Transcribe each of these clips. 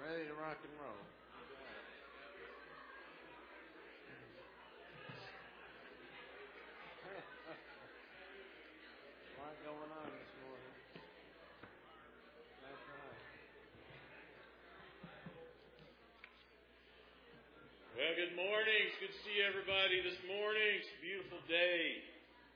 Ready to rock and roll. A lot going on this morning. That's right. Well, good morning. It's good to see everybody this morning. It's a beautiful day.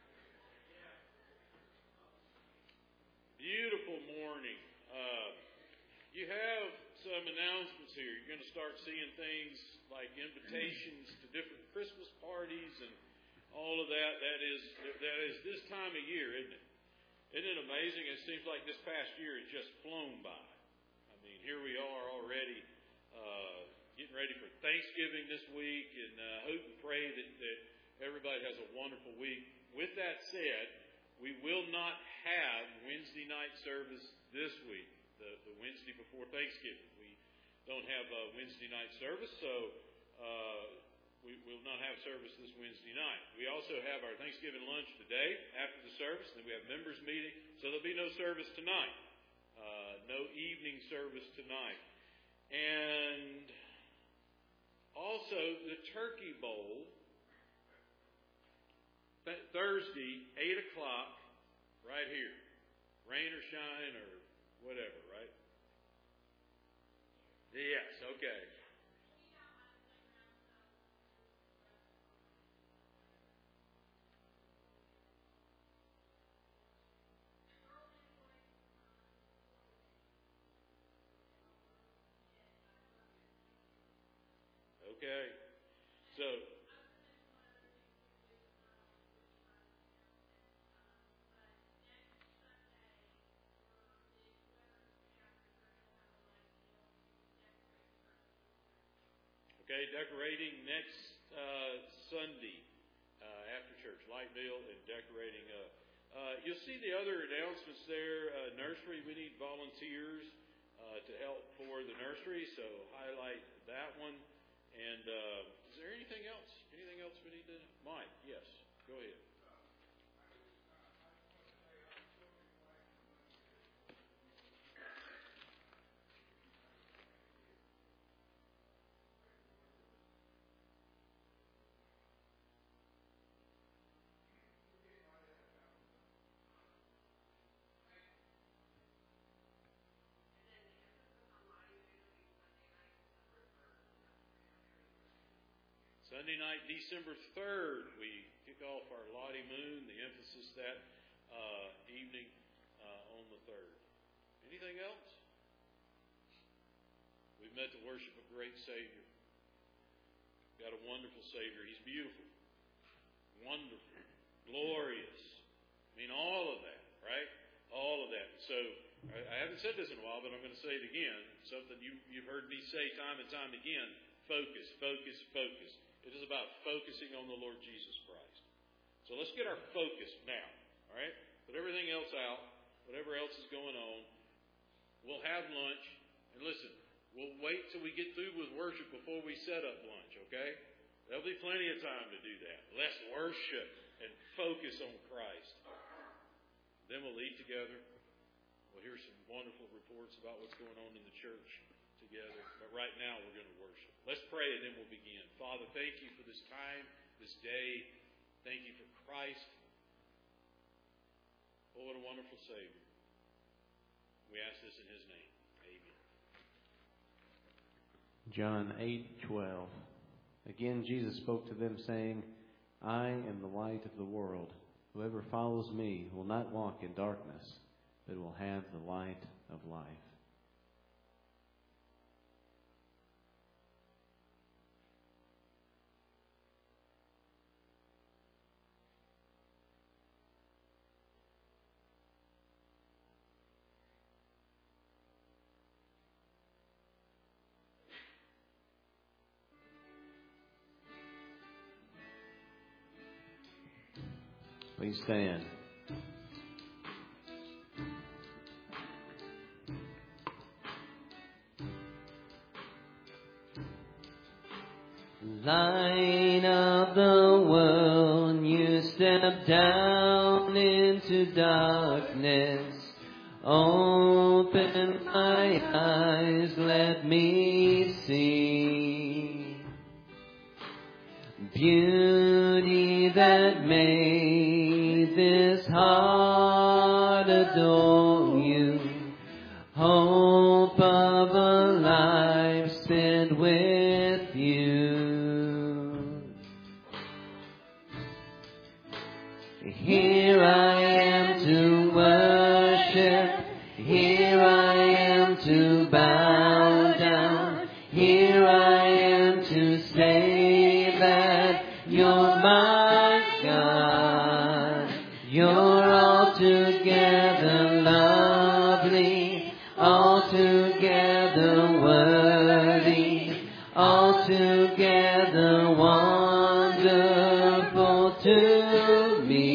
Beautiful morning. You have some announcements here. You're going to start seeing things like invitations to different Christmas parties and all of that. That is this time of year, isn't it? Isn't it amazing? It seems like this past year has just flown by. I mean, here we are already getting ready for Thanksgiving this week, and hope and pray that everybody has a wonderful week. With that said, we will not have Wednesday night service this week, the Wednesday before Thanksgiving. We don't have a Wednesday night service, so we will not have service this Wednesday night. We also have our Thanksgiving lunch today after the service. Then we have members meeting, so there'll be no service tonight. No evening service tonight. And also the Turkey Bowl, Thursday, 8 o'clock, right here. Rain or shine or whatever, right? Yes, okay. Okay. So, okay, decorating next Sunday after church, light meal and decorating up. You'll see the other announcements there. Nursery, we need volunteers to help for the nursery, so highlight that one. And is there anything else? Anything else we need to? Mike, yes, go ahead. Sunday night, December 3rd, we kick off our Lottie Moon, the emphasis that evening on the 3rd. Anything else? We've met to worship a great Savior. Got a wonderful Savior. He's beautiful, wonderful, glorious. I mean, all of that, right? All of that. So, I haven't said this in a while, but I'm going to say it again. Something you've heard me say time and time again. Focus, focus, focus. It is about focusing on the Lord Jesus Christ. So let's get our focus now, all right? Put everything else out, whatever else is going on. We'll have lunch. And listen, we'll wait till we get through with worship before we set up lunch, okay? There'll be plenty of time to do that. Let's worship and focus on Christ. Then we'll eat together. We'll hear some wonderful reports about what's going on in the church together. But right now, we're going to worship. Let's pray and then we'll begin. Father, thank you for this time, this day. Thank you for Christ. Oh, what a wonderful Savior. We ask this in His name. Amen. John 8:12. Again, Jesus spoke to them, saying, I am the light of the world. Whoever follows me will not walk in darkness, but will have the light of life. Please stand. Light of the world, you step down into darkness. Open eyes, let me see beauty that made this heart adore you. Hope of a life spent with you. Here I am to worship. Here I am to bow down. Here I am to say that you're my God. You're altogether lovely, altogether worthy, altogether wonderful to me.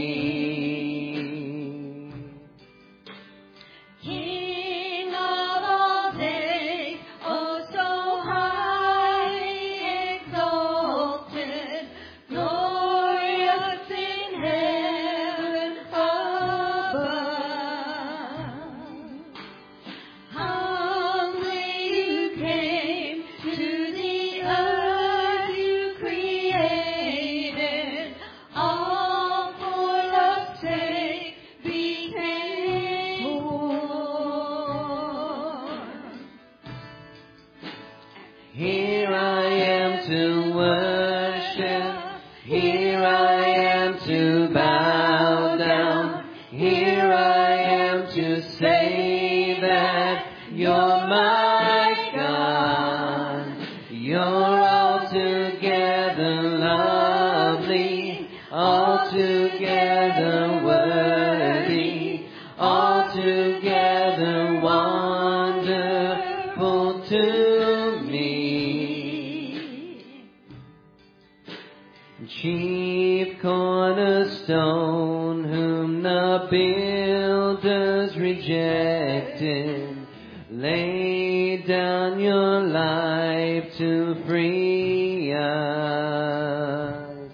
Chief cornerstone, whom the builders rejected, lay down your life to free us.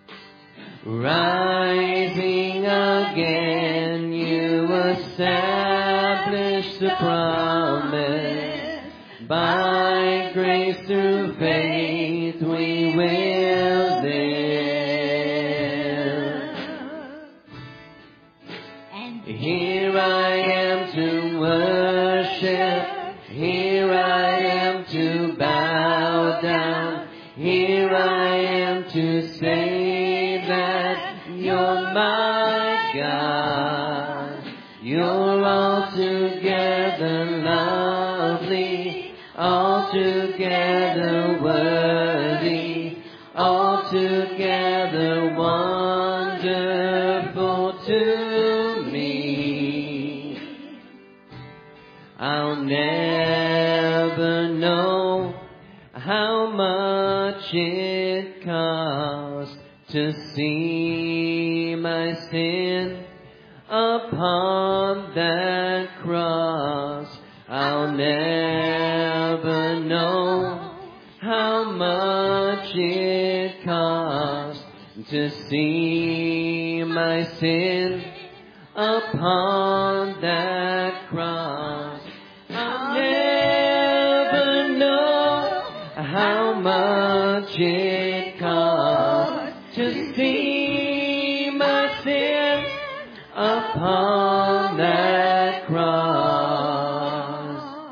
Rising again, you established the promise. By grace through faith we will live. Here I am to worship. Here I am to bow down. Here I am to say that you're my God. You're altogether lovely, altogether worthy, altogether wonderful to me. I'll never know how much it costs to see my sin upon that cross. I'll never know how much it costs to see my sin upon that cross. I'll never know how much it costs to see my sin upon that cross.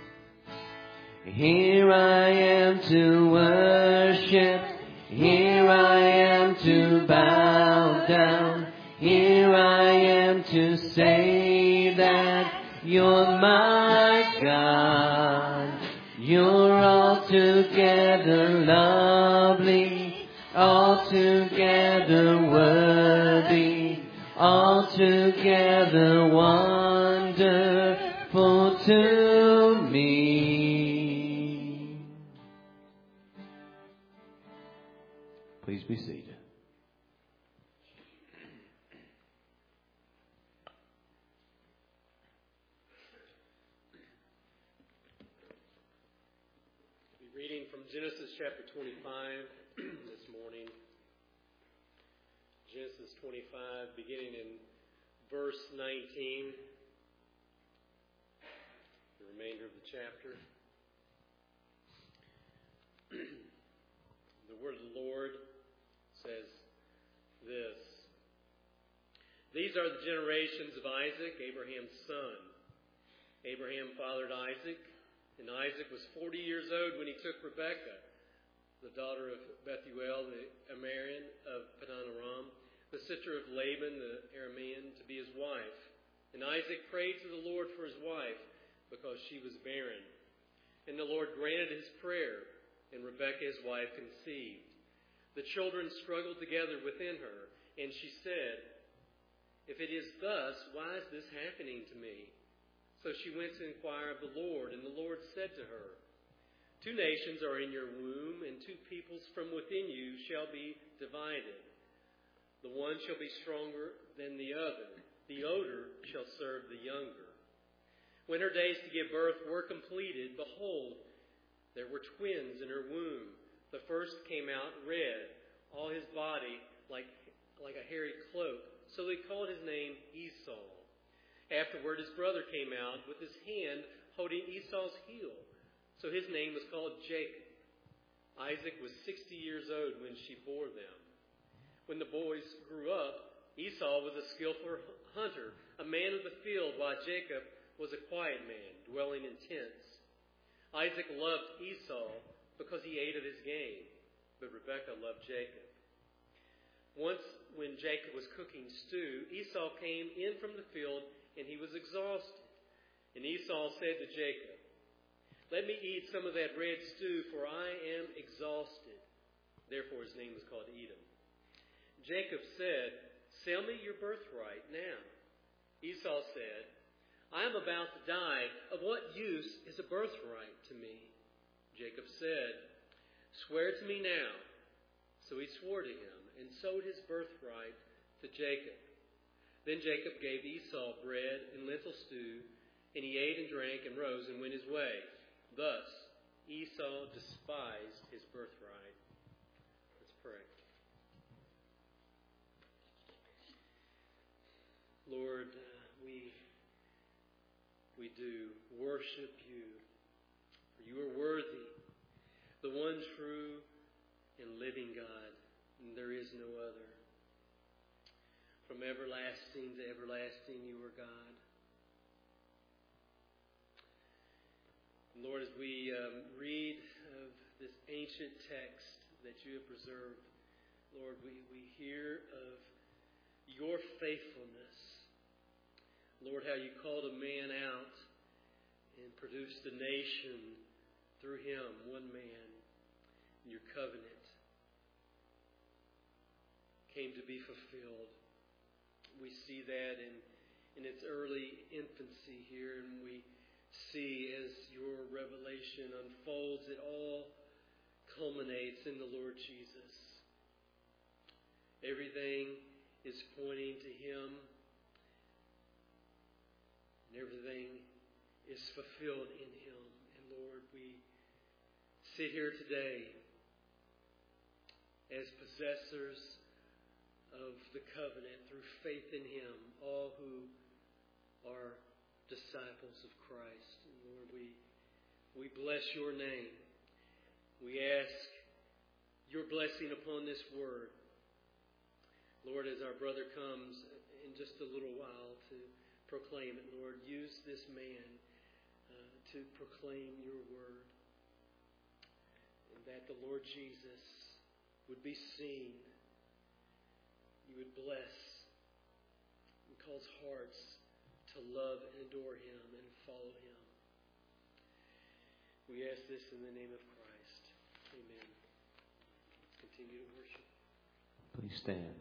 Here I am to worship. Here I am to bow down. Here I am to say that you're my God. You're altogether lovely, altogether worthy, altogether wonderful to me. Please be seated. Reading from Genesis chapter 25 this morning. Genesis 25, beginning in verse 19. The remainder of the chapter. The word of the Lord says this. These are the generations of Isaac, Abraham's son. Abraham fathered Isaac, and Isaac was 40 years old when he took Rebekah, the daughter of Bethuel, the Amarian of Paddan-aram, the sister of Laban, the Aramean, to be his wife. And Isaac prayed to the Lord for his wife, because she was barren. And the Lord granted his prayer, and Rebekah his wife conceived. The children struggled together within her, and she said, "If it is thus, why is this happening to me?" So she went to inquire of the Lord, and the Lord said to her, "Two nations are in your womb, and two peoples from within you shall be divided. The one shall be stronger than the other. The older shall serve the younger." When her days to give birth were completed, behold, there were twins in her womb. The first came out red, all his body like a hairy cloak. So they called his name Esau. Afterward, his brother came out with his hand holding Esau's heel. So his name was called Jacob. Isaac was 60 years old when she bore them. When the boys grew up, Esau was a skillful hunter, a man of the field, while Jacob was a quiet man, dwelling in tents. Isaac loved Esau because he ate of his game, but Rebekah loved Jacob. Once, when Jacob was cooking stew, Esau came in from the field, and he was exhausted. And Esau said to Jacob, "Let me eat some of that red stew, for I am exhausted." Therefore his name was called Edom. Jacob said, "Sell me your birthright now." Esau said, "I am about to die. Of what use is a birthright to me?" Jacob said, "Swear to me now." So he swore to him and sold his birthright to Jacob. Then Jacob gave Esau bread and lentil stew, and he ate and drank and rose and went his way. Thus Esau despised his birthright. Let's pray. Lord, we do worship you, for you are worthy, the one true and living God, and there is no other. From everlasting to everlasting, you are God. Lord, as we read of this ancient text that you have preserved, Lord, we hear of your faithfulness. Lord, how you called a man out and produced a nation through him, one man, and your covenant came to be fulfilled. We see that in its early infancy here, and we see as your revelation unfolds, it all culminates in the Lord Jesus. Everything is pointing to him, and everything is fulfilled in him. And Lord, we sit here today as possessors of the covenant through faith in him, all who are disciples of Christ. And Lord, we bless your name. We ask your blessing upon this word. Lord, as our brother comes in just a little while to proclaim it, Lord, use this man to proclaim your word. And that the Lord Jesus would be seen. You would bless and cause hearts to love and adore him and follow him. We ask this in the name of Christ. Amen. Let's continue to worship. Please stand.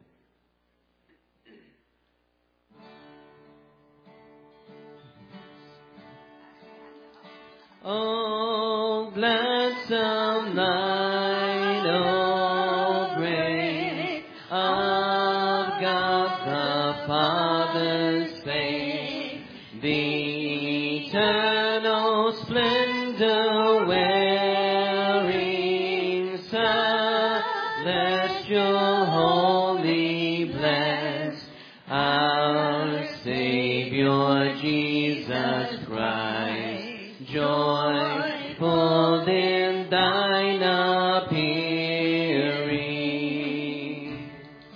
Oh, gladsome night, oh, great of God the Father's face, the eternal splendor wearing, celestial, holy, blessed, our Savior Jesus Christ. world in thine appearing.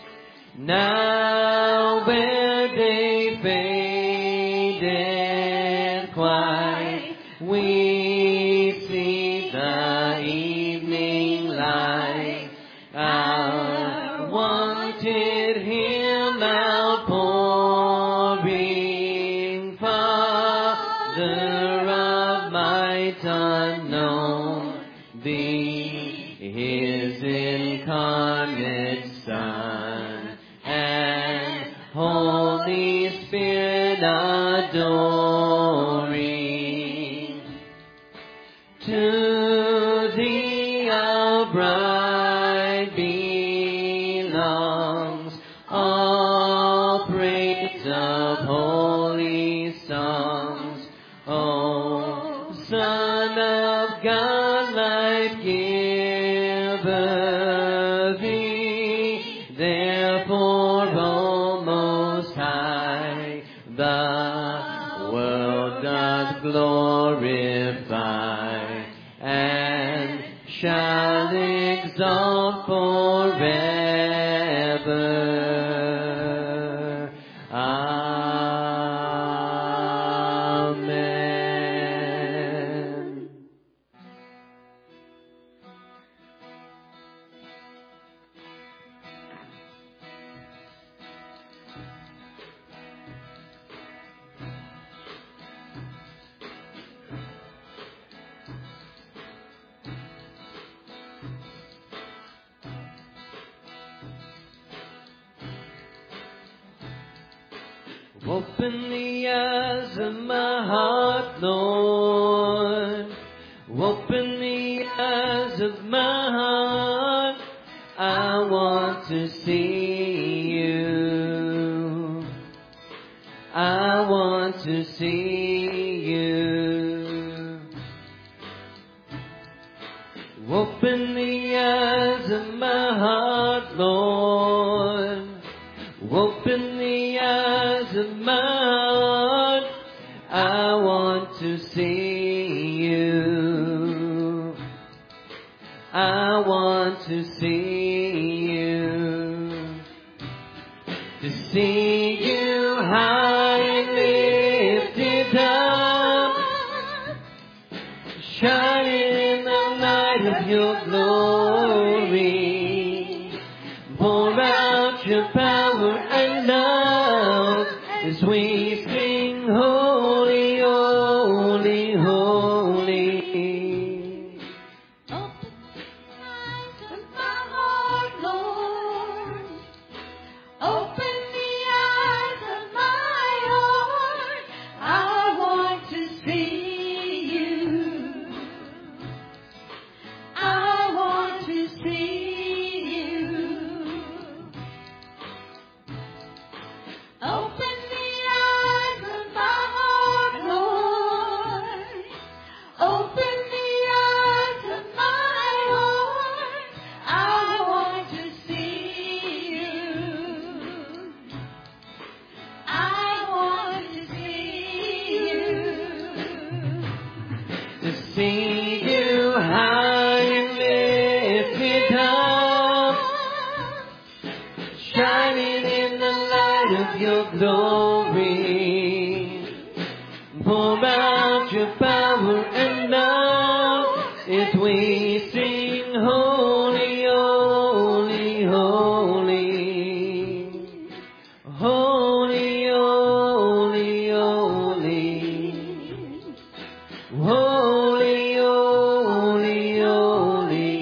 Now where day fadeth quite, we see the evening light. Our wanted Him outpouring, Father of might unknown, Thee, His incarnate Son, and Holy Spirit adoring. To Thee our bride belongs all praise of holy songs. O Son of God, life giver, Thee therefore, O Most High, the world doth glorify, and shall exalt forever. Amen. Open the eyes of my heart, Lord. Open the eyes of my heart. I want to see you. I want to see you. Open the eyes of my heart, Lord. Open the eyes of my heart. I want to see you. I want to see you. To see you high and lifted up, shining in the light of your glory. Pour out your power and love as we sing holy, holy, holy. Open the eyes of my heart, Lord. Open the eyes of my heart. I want to see you. I want to see you. Open the eyes of my heart, Lord. Open the eyes of my heart. I want to see you. I want to see you. To see you high and lifted up, shining in the light of your glory. Pour out your power and love as we sing holy, holy, holy. Holy, holy, holy. Holy, holy, holy.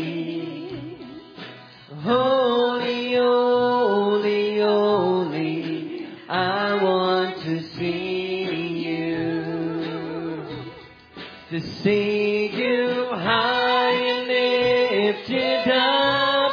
Holy, holy, holy. I want to see you. To see you high and lifted up,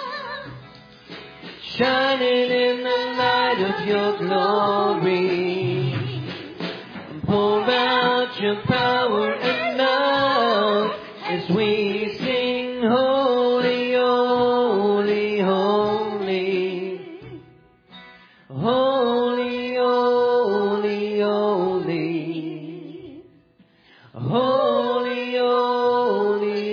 shining in the light of your glory. Pour out your power and love as we sing holy, holy, holy. Holy, holy, holy. Holy, holy,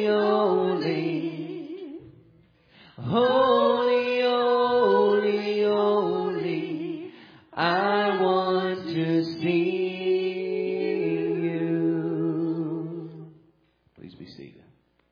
Please be seated.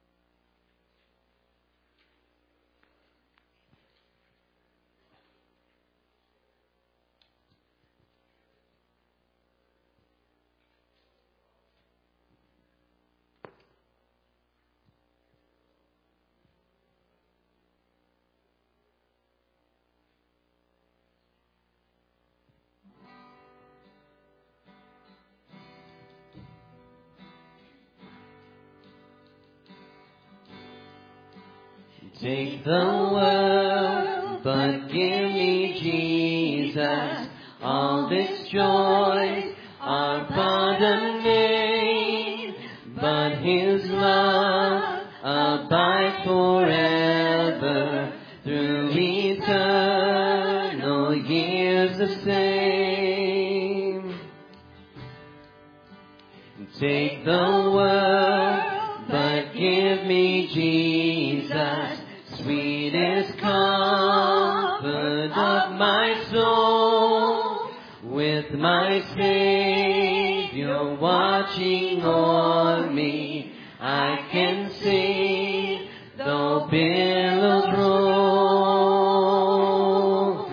Take the world, but give me Jesus. All its joys are pardoned, but His love abides forever through eternal years the same. Take the world, but give me Jesus. Sweetest comfort of my soul, with my Savior watching o'er me, I can see though billows roll.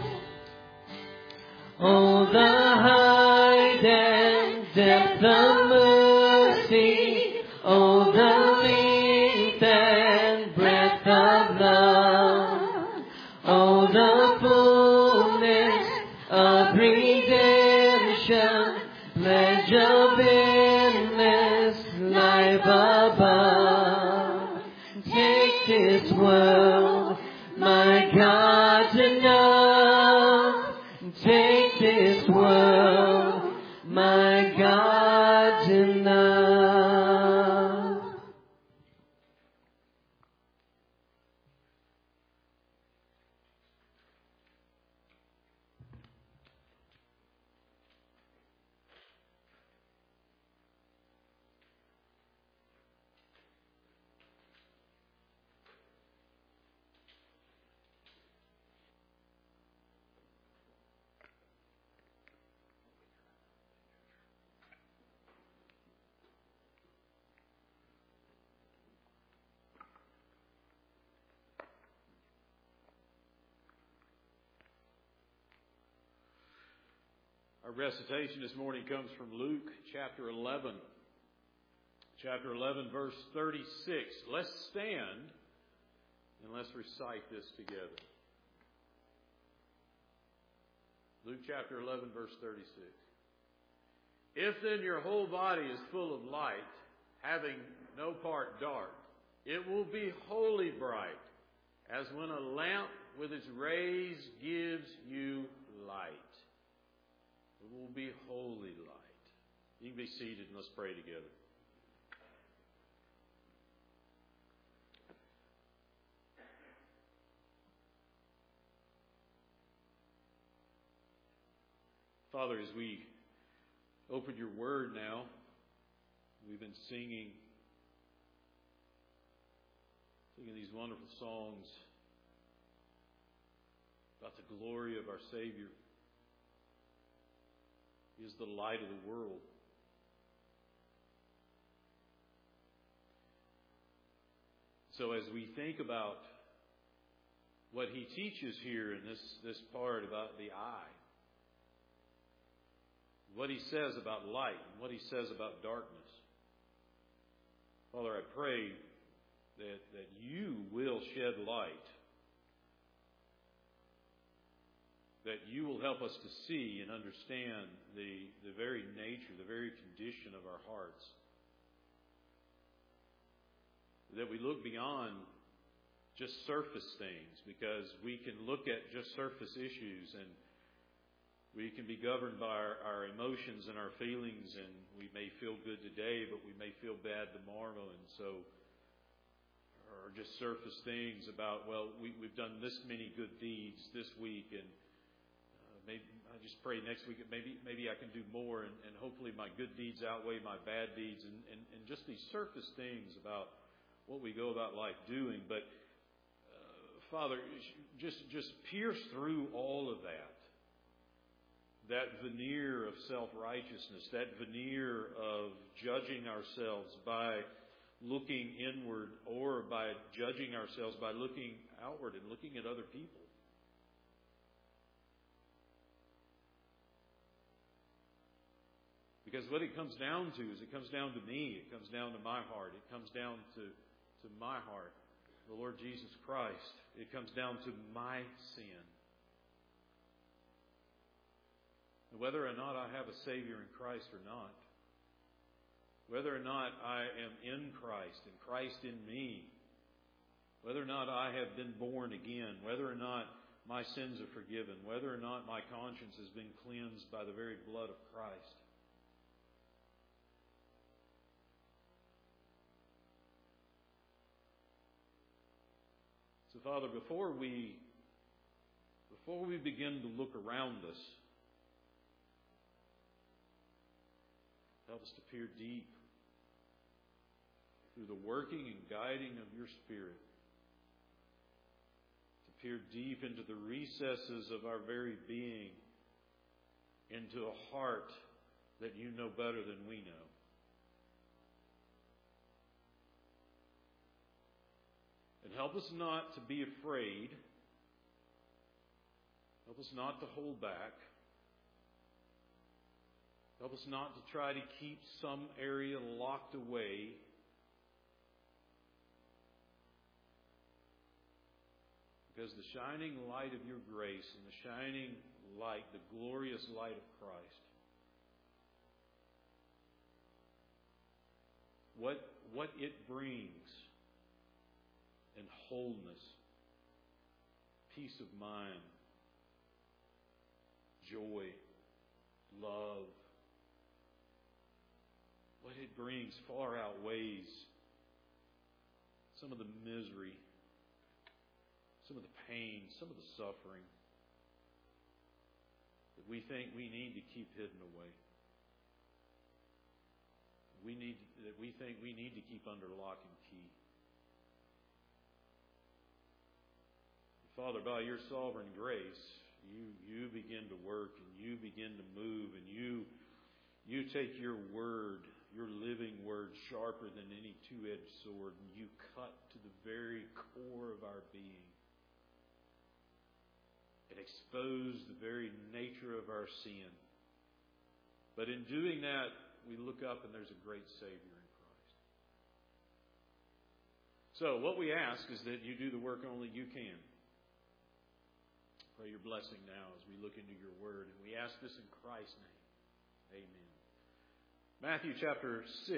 Oh, the height and depth of mercy, oh, the length and breadth of love, oh, the fullness of redemption, pledge of endless life above. Take this world, my God's enough. Take this world, my God's enough. Our recitation this morning comes from Luke chapter 11. Chapter 11, verse 36. Let's stand and let's recite this together. Luke chapter 11, verse 36. If then your whole body is full of light, having no part dark, it will be wholly bright, as when a lamp with its rays gives you light. It will be holy light. You can be seated and let's pray together. Father, as we open your word now, we've been singing these wonderful songs about the glory of our Savior. He is the light of the world. So as we think about what he teaches here in this part about the eye, what he says about light and what he says about darkness, Father, I pray that you will shed light, that you will help us to see and understand the very nature, the very condition of our hearts. That we look beyond just surface things, because we can look at just surface issues and we can be governed by our emotions and our feelings, and we may feel good today, but we may feel bad tomorrow, and so or just surface things about, well, we've done this many good deeds this week, and maybe I just pray next week maybe I can do more, and hopefully my good deeds outweigh my bad deeds, and just these surface things about what we go about life doing. But Father, just pierce through all of that veneer of self-righteousness, that veneer of judging ourselves by looking inward or by judging ourselves by looking outward and looking at other people. Because what it comes down to is it comes down to me. It comes down to my heart. It comes down to my heart, the Lord Jesus Christ. It comes down to my sin. Whether or not I have a Savior in Christ or not, whether or not I am in Christ and Christ in me, whether or not I have been born again, whether or not my sins are forgiven, whether or not my conscience has been cleansed by the very blood of Christ. So, Father, before we begin to look around us, help us to peer deep through the working and guiding of your Spirit, to peer deep into the recesses of our very being, into a heart that you know better than we know. And help us not to be afraid. Help us not to hold back. Help us not to try to keep some area locked away. Because the shining light of your grace and the shining light, the glorious light of Christ, what it brings in wholeness, peace of mind, joy, love, what it brings far outweighs some of the misery, some of the pain, some of the suffering that we think we need to keep hidden away. That we think we need to keep under lock and key. Father, by your sovereign grace, you begin to work and you begin to move and you take your word, your living word, sharper than any two-edged sword, and you cut to the very core of our being. It exposed the very nature of our sin. But in doing that, we look up and there's a great Savior in Christ. So what we ask is that you do the work only you can. Pray your blessing now as we look into your word. And we ask this in Christ's name. Amen. Matthew chapter 6.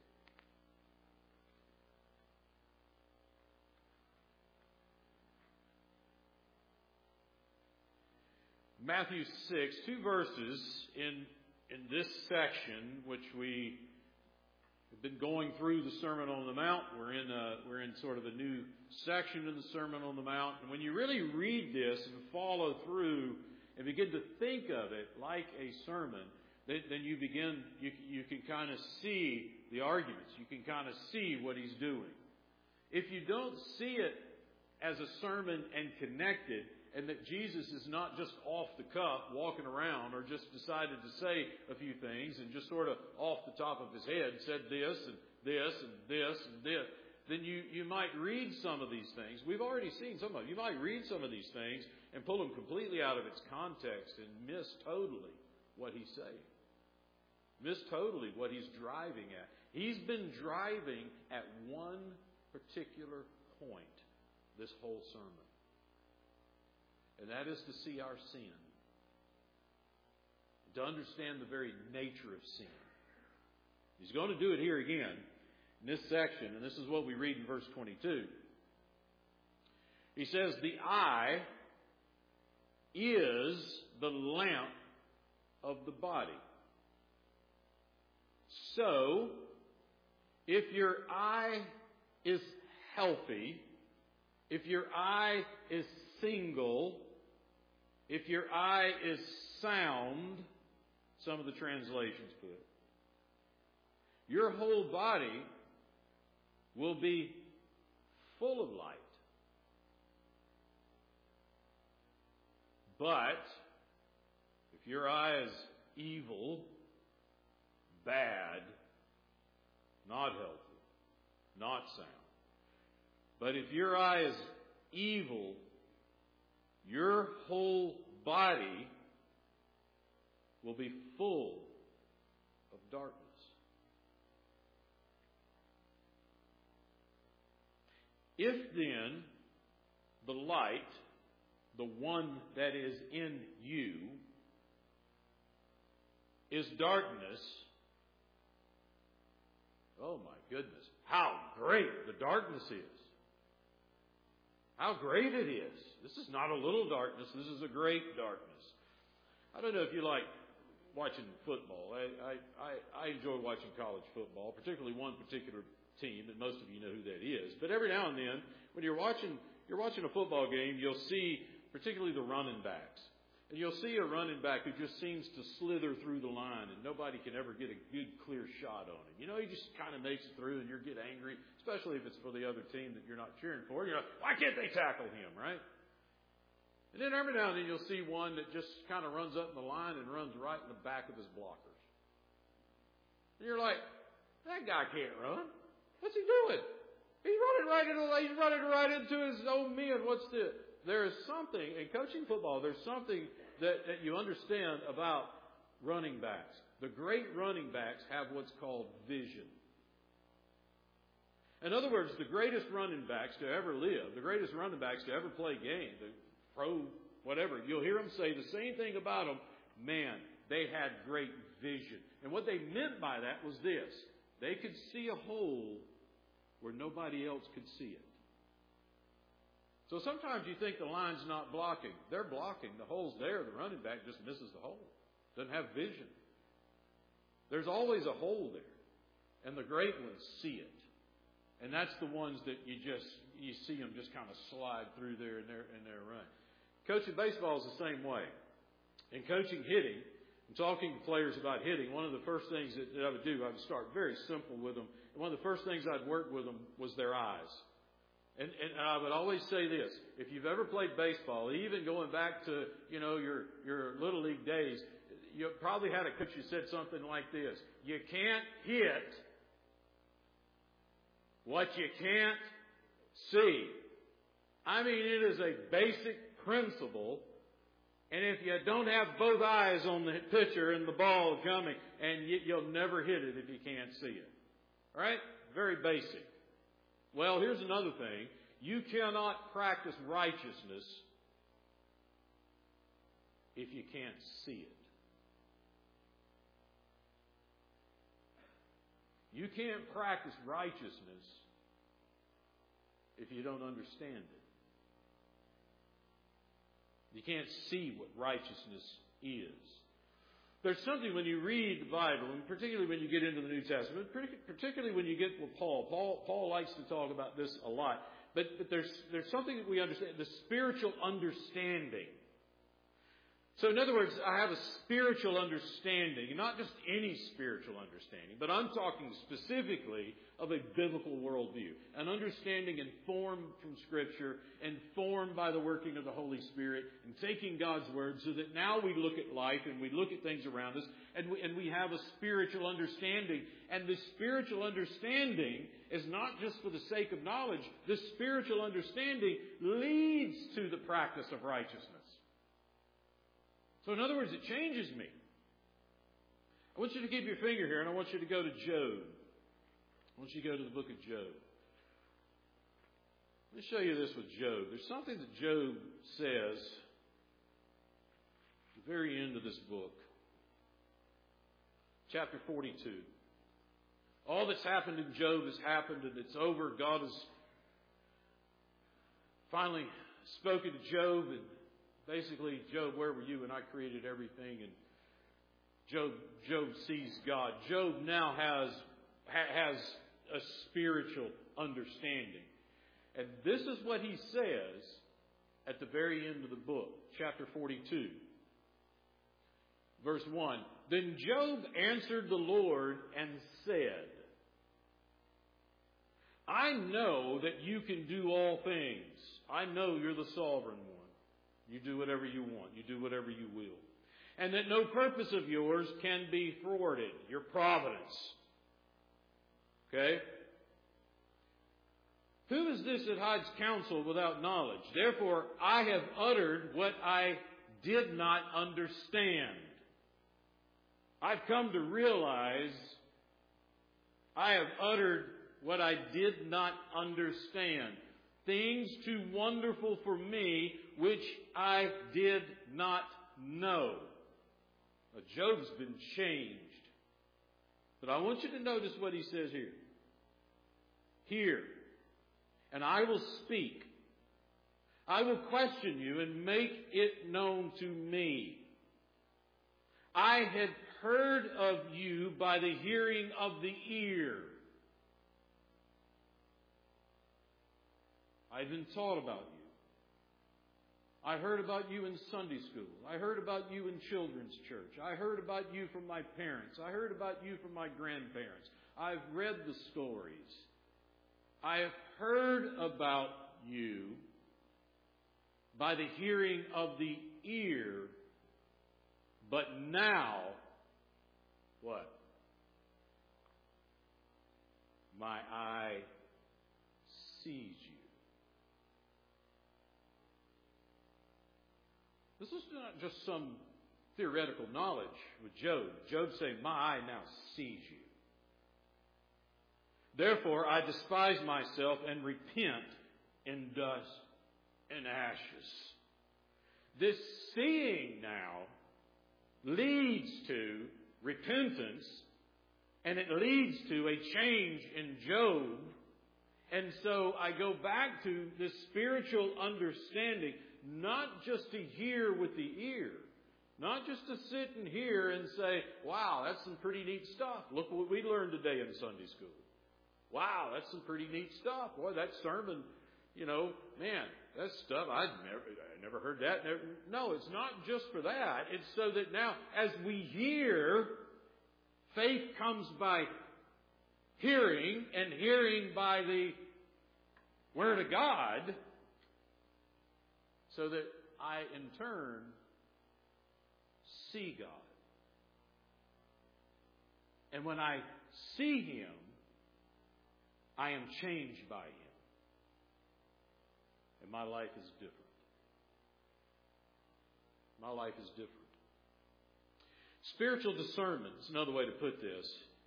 Matthew 6, 2 verses in this section, which we have been going through the Sermon on the Mount. We're in sort of a new section of the Sermon on the Mount. And when you really read this and follow through and begin to think of it like a sermon, then you can kind of see the arguments. You can kind of see what he's doing. If you don't see it as a sermon and connected, and that Jesus is not just off the cuff walking around or just decided to say a few things and just sort of off the top of his head said this and this and this and this, then you might read some of these things. We've already seen some of them. You might read some of these things and pull them completely out of its context and miss totally what he's saying. Miss totally what he's driving at. He's been driving at one particular point this whole sermon. And that is to see our sin. To understand the very nature of sin. He's going to do it here again in this section. And this is what we read in verse 22. He says, the eye is the lamp of the body. So, if your eye is healthy, if your eye is single, if your eye is sound, some of the translations put it, your whole body will be full of light. But if your eye is evil, bad, not healthy, not sound. But if your eye is evil, your whole body will be full of darkness. If then the light, the one that is in you, is darkness, oh my goodness, how great the darkness is. How great it is. This is not a little darkness, this is a great darkness. I don't know if you like watching football. I enjoy watching college football, particularly one particular team, and most of you know who that is. But every now and then, when you're watching a football game, you'll see particularly the running backs. And you'll see a running back who just seems to slither through the line and nobody can ever get a good, clear shot on him. You know, he just kind of makes it through and you get angry, especially if it's for the other team that you're not cheering for. You're like, why can't they tackle him, right? And then every now and then you'll see one that just kind of runs up the line and runs right in the back of his blockers. And you're like, that guy can't run. What's he doing? He's running right into his own men. What's this? There is something, in coaching football, there's something that you understand about running backs. The great running backs have what's called vision. In other words, the greatest running backs to ever live, the greatest running backs to ever play game, the pro, whatever, you'll hear them say the same thing about them. Man, they had great vision. And what they meant by that was this. They could see a hole where nobody else could see it. So sometimes you think the line's not blocking. They're blocking. The hole's there. The running back just misses the hole. Doesn't have vision. There's always a hole there. And the great ones see it. And that's the ones that you see them just kind of slide through there in their run. Coaching baseball is the same way. In coaching hitting, and talking to players about hitting, one of the first things that I would do, I would start very simple with them. And one of the first things I'd work with them was their eyes. And I would always say this, if you've ever played baseball, even going back to, your Little League days, you probably had a coach who said something like this: you can't hit what you can't see. I mean, it is a basic principle, and if you don't have both eyes on the pitcher and the ball coming, and you'll never hit it if you can't see it. All right? Very basic. Well, here's another thing. You cannot practice righteousness if you can't see it. You can't practice righteousness if you don't understand it. You can't see what righteousness is. There's something when you read the Bible, and particularly when you get into the New Testament, particularly when you get with Paul. Paul likes to talk about this a lot. But there's something that we understand, the spiritual understanding. So in other words, I have a spiritual understanding, not just any spiritual understanding, but I'm talking specifically of a biblical worldview. An understanding informed from Scripture, informed by the working of the Holy Spirit, and taking God's Word so that now we look at life and we look at things around us and we have a spiritual understanding. And the spiritual understanding is not just for the sake of knowledge. The spiritual understanding leads to the practice of righteousness. So in other words, it changes me. I want you to keep your finger here, and I want you to go to Job. I want you to go to the book of Job. Let me show you this with Job. There's something that Job says at the very end of this book. Chapter 42. All that's happened in Job has happened, and it's over. God has finally spoken to Job, and basically, Job, where were you when I created everything? And Job sees God. Job now has a spiritual understanding. And this is what he says at the very end of the book, chapter 42, verse 1. Then Job answered the Lord and said, I know that you can do all things. I know you're the sovereign one. You do whatever you want. You do whatever you will. And that no purpose of yours can be thwarted. Your providence. Okay? Who is this that hides counsel without knowledge? Therefore, I have uttered what I did not understand. I've come to realize I have uttered what I did not understand. Things too wonderful for me, which I did not know. Now, Job's been changed. But I want you to notice what he says here. Hear, and I will speak. I will question you and make it known to me. I had heard of you by the hearing of the ear. I've been taught about you. I heard about you in Sunday school. I heard about you in children's church. I heard about you from my parents. I heard about you from my grandparents. I've read the stories. I have heard about you by the hearing of the ear, but now, what? My eye sees you. This is not just some theoretical knowledge with Job. Job's saying, my eye now sees you. Therefore, I despise myself and repent in dust and ashes. This seeing now leads to repentance, and it leads to a change in Job. And so I go back to this spiritual understanding, not just to hear with the ear, not just to sit and hear and say, wow, that's some pretty neat stuff. Look what we learned today in Sunday school. Wow, that's some pretty neat stuff. Boy, that sermon, man, that stuff, I never heard that. No, it's not just for that. It's so that now, as we hear, faith comes by hearing, and hearing by the Word of God, so that I, in turn, see God. And when I see Him, I am changed by Him. And my life is different. My life is different. Spiritual discernment is another way to put this.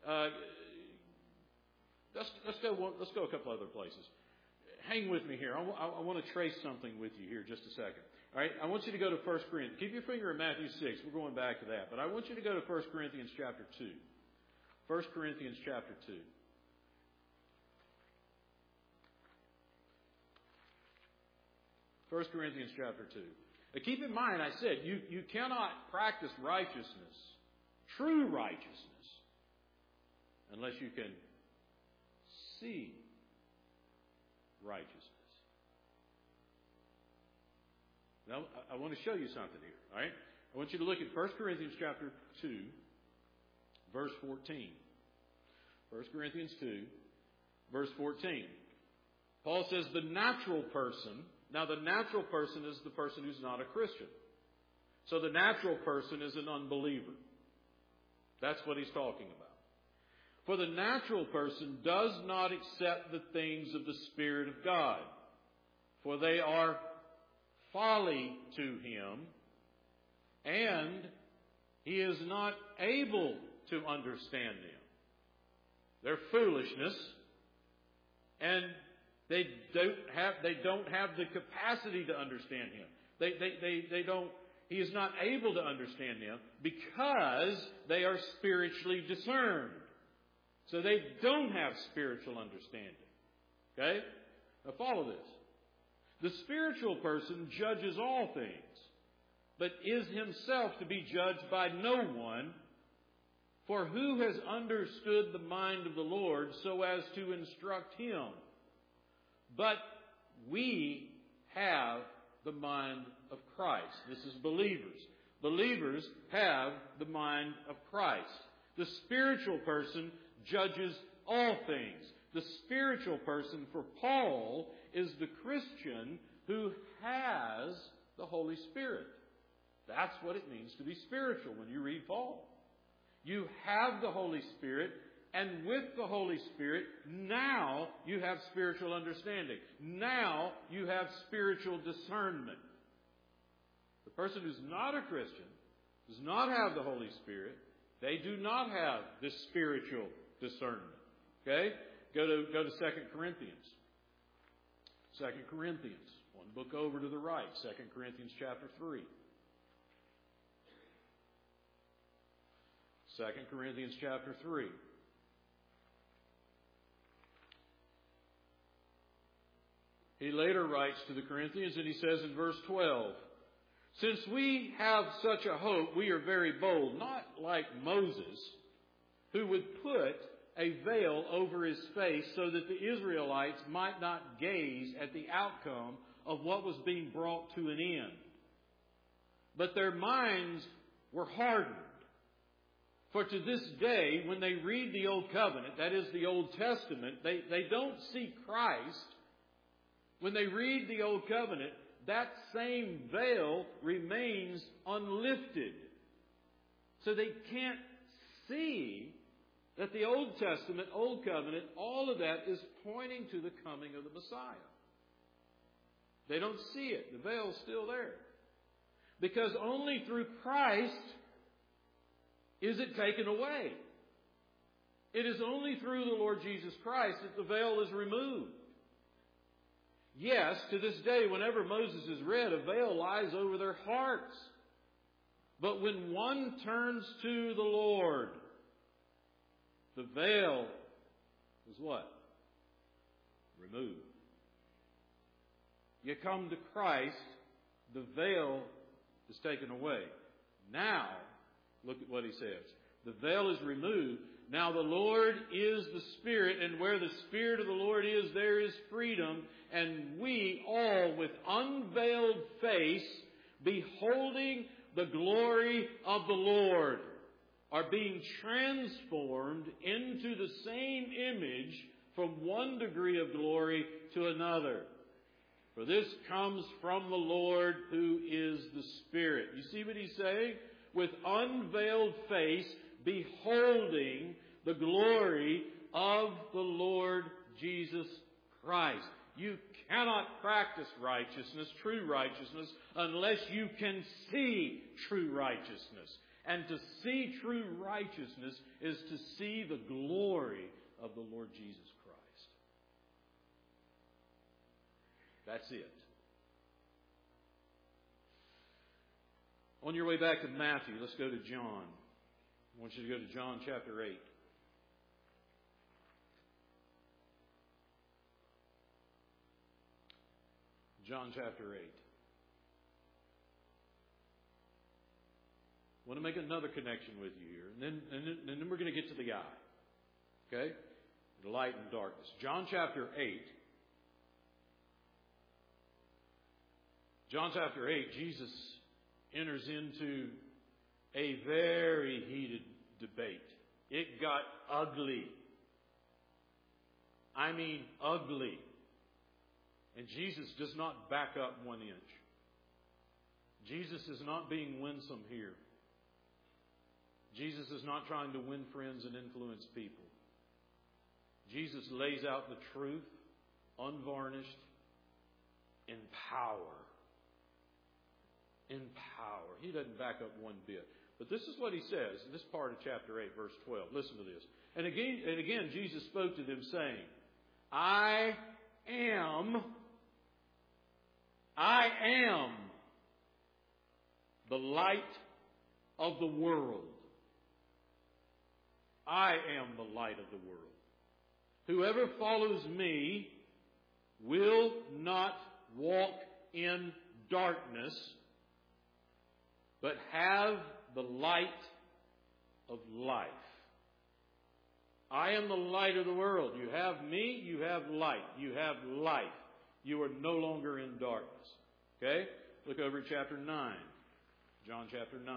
Let's go a couple other places. Hang with me here. I want to trace something with you here just a second. All right? I want you to go to 1 Corinthians. Keep your finger in Matthew 6. We're going back to that. But I want you to go to 1 Corinthians chapter 2. 1 Corinthians chapter 2. 1 Corinthians chapter 2. Now keep in mind, I said, you cannot practice righteousness, true righteousness, unless you can see righteousness. Now, I want to show you something here, all right? I want you to look at 1 Corinthians chapter 2, verse 14. 1 Corinthians 2, verse 14. Paul says, the natural person. Now, the natural person is the person who's not a Christian. So the natural person is an unbeliever. That's what he's talking about. For the natural person does not accept the things of the Spirit of God, for they are folly to him, and he is not able to understand them. They're foolishness, and they don't have the capacity to understand him. He is not able to understand them because they are spiritually discerned. So they don't have spiritual understanding. Okay? Now follow this. The spiritual person judges all things, but is himself to be judged by no one. For who has understood the mind of the Lord so as to instruct him? But we have the mind of Christ. This is believers. Believers have the mind of Christ. The spiritual person judges all things. The spiritual person for Paul is the Christian who has the Holy Spirit. That's what it means to be spiritual when you read Paul. You have the Holy Spirit And with the Holy Spirit, now you have spiritual understanding. Now you have spiritual discernment. The person who's not a Christian, does not have the Holy Spirit, they do not have this spiritual discernment. Okay? Go to 2 Corinthians. 2 Corinthians. One book over to the right. 2 Corinthians chapter 3. 2 Corinthians chapter 3. He later writes to the Corinthians and he says in verse 12, "Since we have such a hope, we are very bold, not like Moses, who would put a veil over his face so that the Israelites might not gaze at the outcome of what was being brought to an end. But their minds were hardened. For to this day, when they read the Old Covenant, that is the Old Testament, they don't see Christ. When they read the Old Covenant, that same veil remains unlifted. So they can't see that the Old Testament, Old Covenant, all of that is pointing to the coming of the Messiah. They don't see it. The veil's still there. Because only through Christ is it taken away. It is only through the Lord Jesus Christ that the veil is removed. Yes, to this day, whenever Moses is read, a veil lies over their hearts. But when one turns to the Lord, the veil is what? Removed. You come to Christ, the veil is taken away. Now, look at what he says. The veil is removed. Now the Lord is the Spirit, and where the Spirit of the Lord is, there is freedom. And we all, with unveiled face, beholding the glory of the Lord, are being transformed into the same image from one degree of glory to another. For this comes from the Lord who is the Spirit. You see what he's saying? With unveiled face, beholding the glory of the Lord Jesus Christ. You cannot practice righteousness, true righteousness, unless you can see true righteousness. And to see true righteousness is to see the glory of the Lord Jesus Christ. That's it. On your way back to Matthew, let's go to John. I want you to go to John chapter 8. John chapter 8. I want to make another connection with you here. And then we're going to get to the eye. Okay? The light and darkness. John chapter 8. John chapter 8, Jesus enters into a very heated debate. It got ugly. I mean ugly. And Jesus does not back up 1 inch. Jesus is not being winsome here. Jesus is not trying to win friends and influence people. Jesus lays out the truth, unvarnished, in power. In power. He doesn't back up one bit. But this is what he says in this part of chapter 8, verse 12. Listen to this. And again, Jesus spoke to them, saying, I am the light of the world. I am the light of the world. Whoever follows me will not walk in darkness, but have the light of life. I am the light of the world. You have me, you have light. You have life. You are no longer in darkness. Okay? Look over at chapter 9. John chapter 9.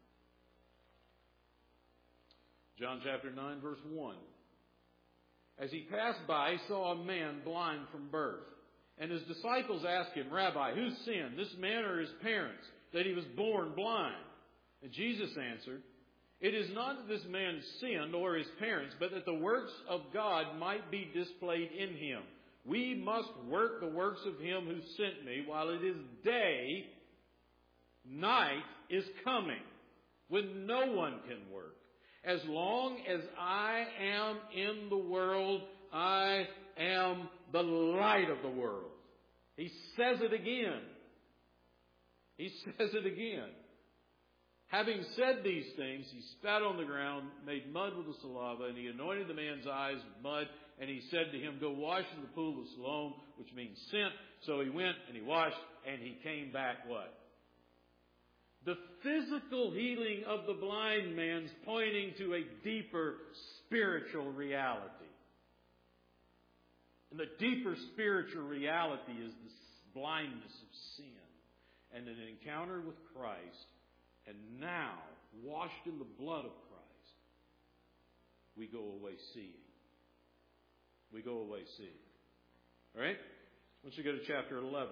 John chapter 9, verse 1. As he passed by, he saw a man blind from birth. And his disciples asked him, Rabbi, who sinned, this man or his parents, that he was born blind? And Jesus answered, It is not that this man sinned or his parents, but that the works of God might be displayed in him. We must work the works of him who sent me while it is day. Night is coming when no one can work. As long as I am in the world, I am the light of the world. He says it again. He says it again. Having said these things, he spat on the ground, made mud with the saliva, and he anointed the man's eyes with mud, and he said to him, go wash in the pool of Siloam, which means sent. So he went and he washed, and he came back what? The physical healing of the blind man's pointing to a deeper spiritual reality. And the deeper spiritual reality is the blindness of sin and an encounter with Christ. And now, washed in the blood of Christ, we go away seeing. We go away seeing. All right? Once you go to chapter 11.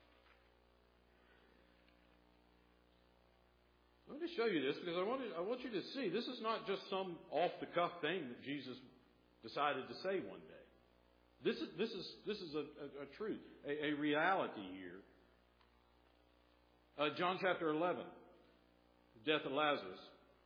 Let me show you this because I want you to see this is not just some off-the-cuff thing that Jesus decided to say one day. This is a truth, a reality here. John chapter 11. Death of Lazarus.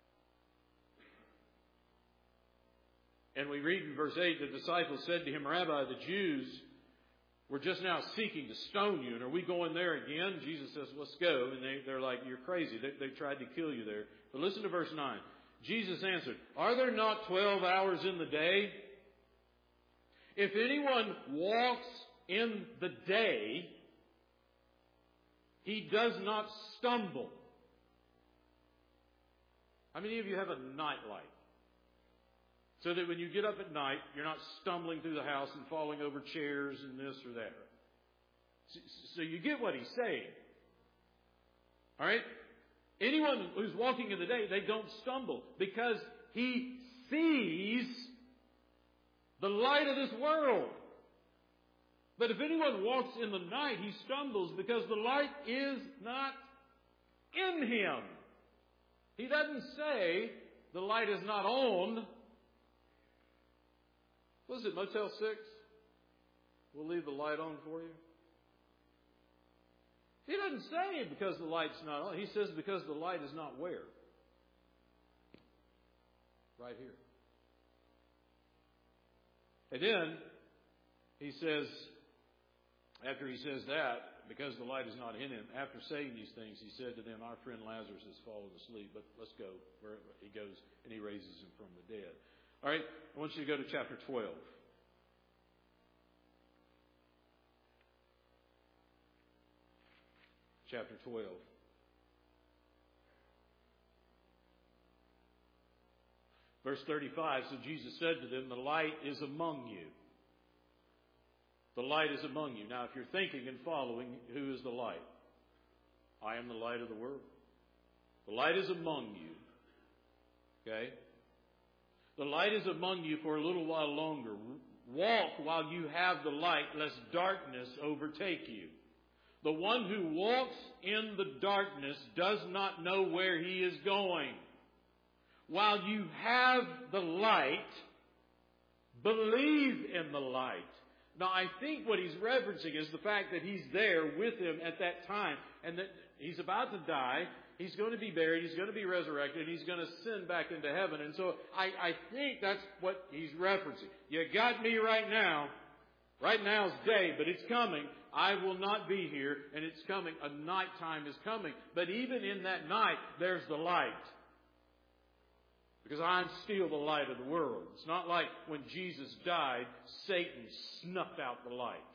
And we read in verse 8, the disciples said to him, Rabbi, the Jews were just now seeking to stone you, and are we going there again? Jesus says, let's go. And they're like, you're crazy. They tried to kill you there. But listen to verse 9. Jesus answered, are there not 12 hours in the day? If anyone walks in the day, he does not stumble. How many of you have a night light? So that when you get up at night, you're not stumbling through the house and falling over chairs and this or that. So you get what he's saying. All right? Anyone who's walking in the day, they don't stumble because he sees the light of this world. But if anyone walks in the night, he stumbles because the light is not in him. He doesn't say the light is not on. What is it, Motel 6? We'll leave the light on for you. He doesn't say because the light's not on. He says because the light is not where? Right here. And then he says, after he says that, because the light is not in him, after saying these things, he said to them, our friend Lazarus has fallen asleep, but let's go. Where he goes and he raises him from the dead. All right, I want you to go to chapter 12. Chapter 12. Verse 35, so Jesus said to them, the light is among you. The light is among you. Now, if you're thinking and following, who is the light? I am the light of the world. The light is among you. Okay? The light is among you for a little while longer. Walk while you have the light, lest darkness overtake you. The one who walks in the darkness does not know where he is going. While you have the light, believe in the light. Now, I think what he's referencing is the fact that he's there with him at that time and that he's about to die. He's going to be buried. He's going to be resurrected. And he's going to ascend back into heaven. And so I think that's what he's referencing. You got me right now. Right now is day, but it's coming. I will not be here, and it's coming. A nighttime is coming. But even in that night, there's the light. Because I'm still the light of the world. It's not like when Jesus died, Satan snuffed out the light.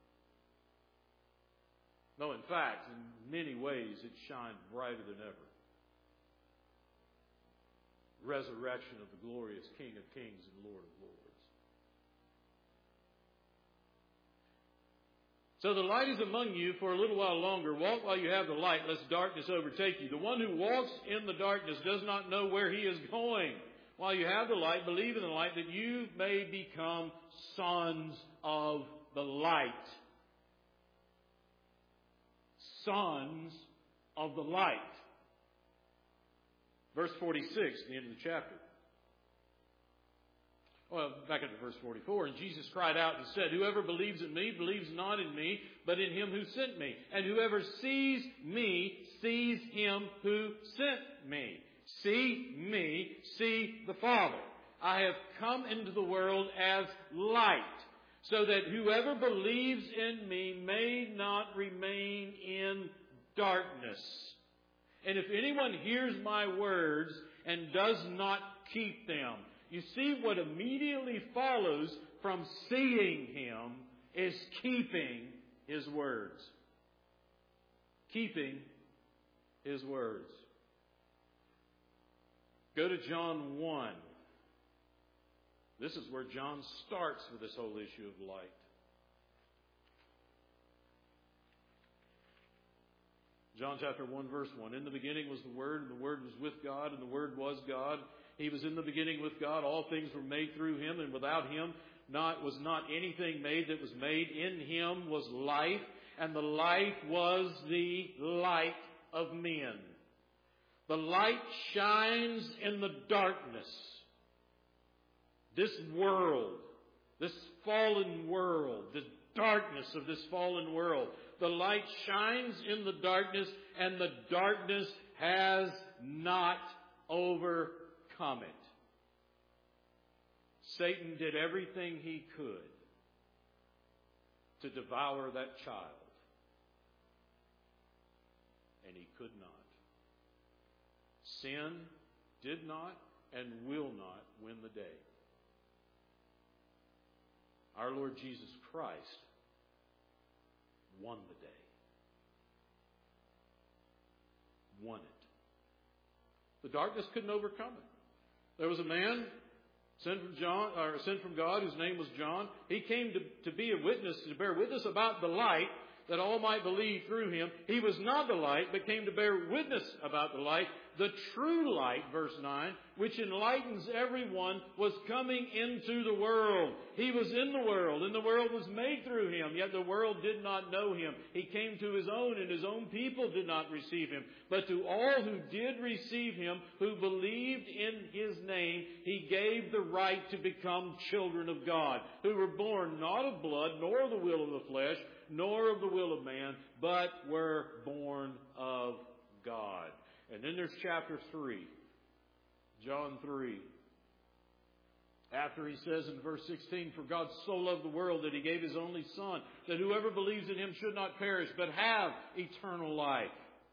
No, in fact, in many ways, it shined brighter than ever. Resurrection of the glorious King of Kings and Lord of Lords. So the light is among you for a little while longer. Walk while you have the light, lest darkness overtake you. The one who walks in the darkness does not know where he is going. While you have the light, believe in the light, that you may become sons of the light. Sons of the light. Verse 46, the end of the chapter. Well, back up to verse 44. And Jesus cried out and said, "Whoever believes in me believes not in me, but in him who sent me. And whoever sees me sees him who sent me." See me, see the Father. I have come into the world as light, so that whoever believes in me may not remain in darkness. And if anyone hears my words and does not keep them. You see, what immediately follows from seeing him is keeping his words. Keeping his words. Go to John 1. This is where John starts with this whole issue of light. John chapter 1, verse 1. In the beginning was the Word, and the Word was with God, and the Word was God. He was in the beginning with God. All things were made through him, and without him was not anything made that was made. In him was life, and the life was the light of men. The light shines in the darkness. This world, this fallen world, the darkness of this fallen world. The light shines in the darkness, and the darkness has not overcome it. Satan did everything he could to devour that child, and he could not. Sin did not and will not win the day. Our Lord Jesus Christ won the day. Won it. The darkness couldn't overcome it. There was a man sent from God whose name was John. He came to be a witness, to bear witness about the light, that all might believe through him. He was not the light, but came to bear witness about the light. The true light, verse 9, which enlightens everyone, was coming into the world. He was in the world, and the world was made through him, yet the world did not know him. He came to his own, and his own people did not receive him. But to all who did receive him, who believed in his name, he gave the right to become children of God, who were born not of blood, nor of the will of the flesh, nor of the will of man, but were born of God. And then there's chapter 3, John 3. After he says in verse 16, "For God so loved the world that he gave his only Son, that whoever believes in him should not perish, but have eternal life."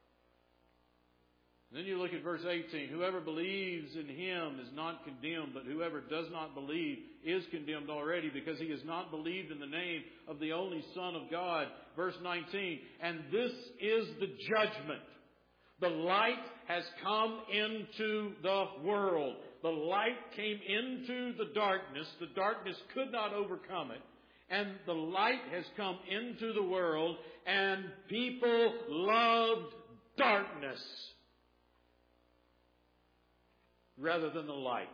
And then you look at verse 18. "Whoever believes in him is not condemned, but whoever does not believe is condemned already, because he has not believed in the name of the only Son of God." Verse 19. "And this is the judgment. The light has come into the world." The light came into the darkness. The darkness could not overcome it. And the light has come into the world, and people loved darkness rather than the light.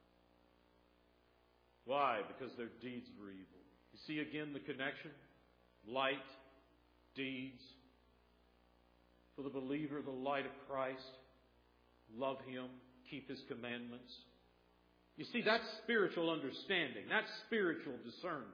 Why? Because their deeds were evil. You see again the connection? Light, deeds. For the believer, the light of Christ. Love him. Keep his commandments. You see, that's spiritual understanding. That's spiritual discernment.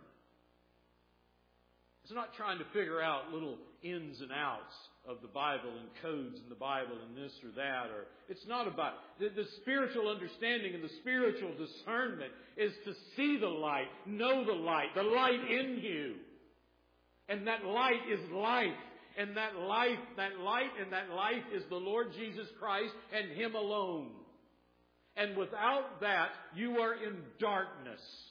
It's not trying to figure out little ins and outs of the Bible and codes in the Bible and this or that. Or it's not about the spiritual understanding and the spiritual discernment is to see the light, know the light in you. And that light is life. And that light is the Lord Jesus Christ and him alone. And without that, you are in darkness.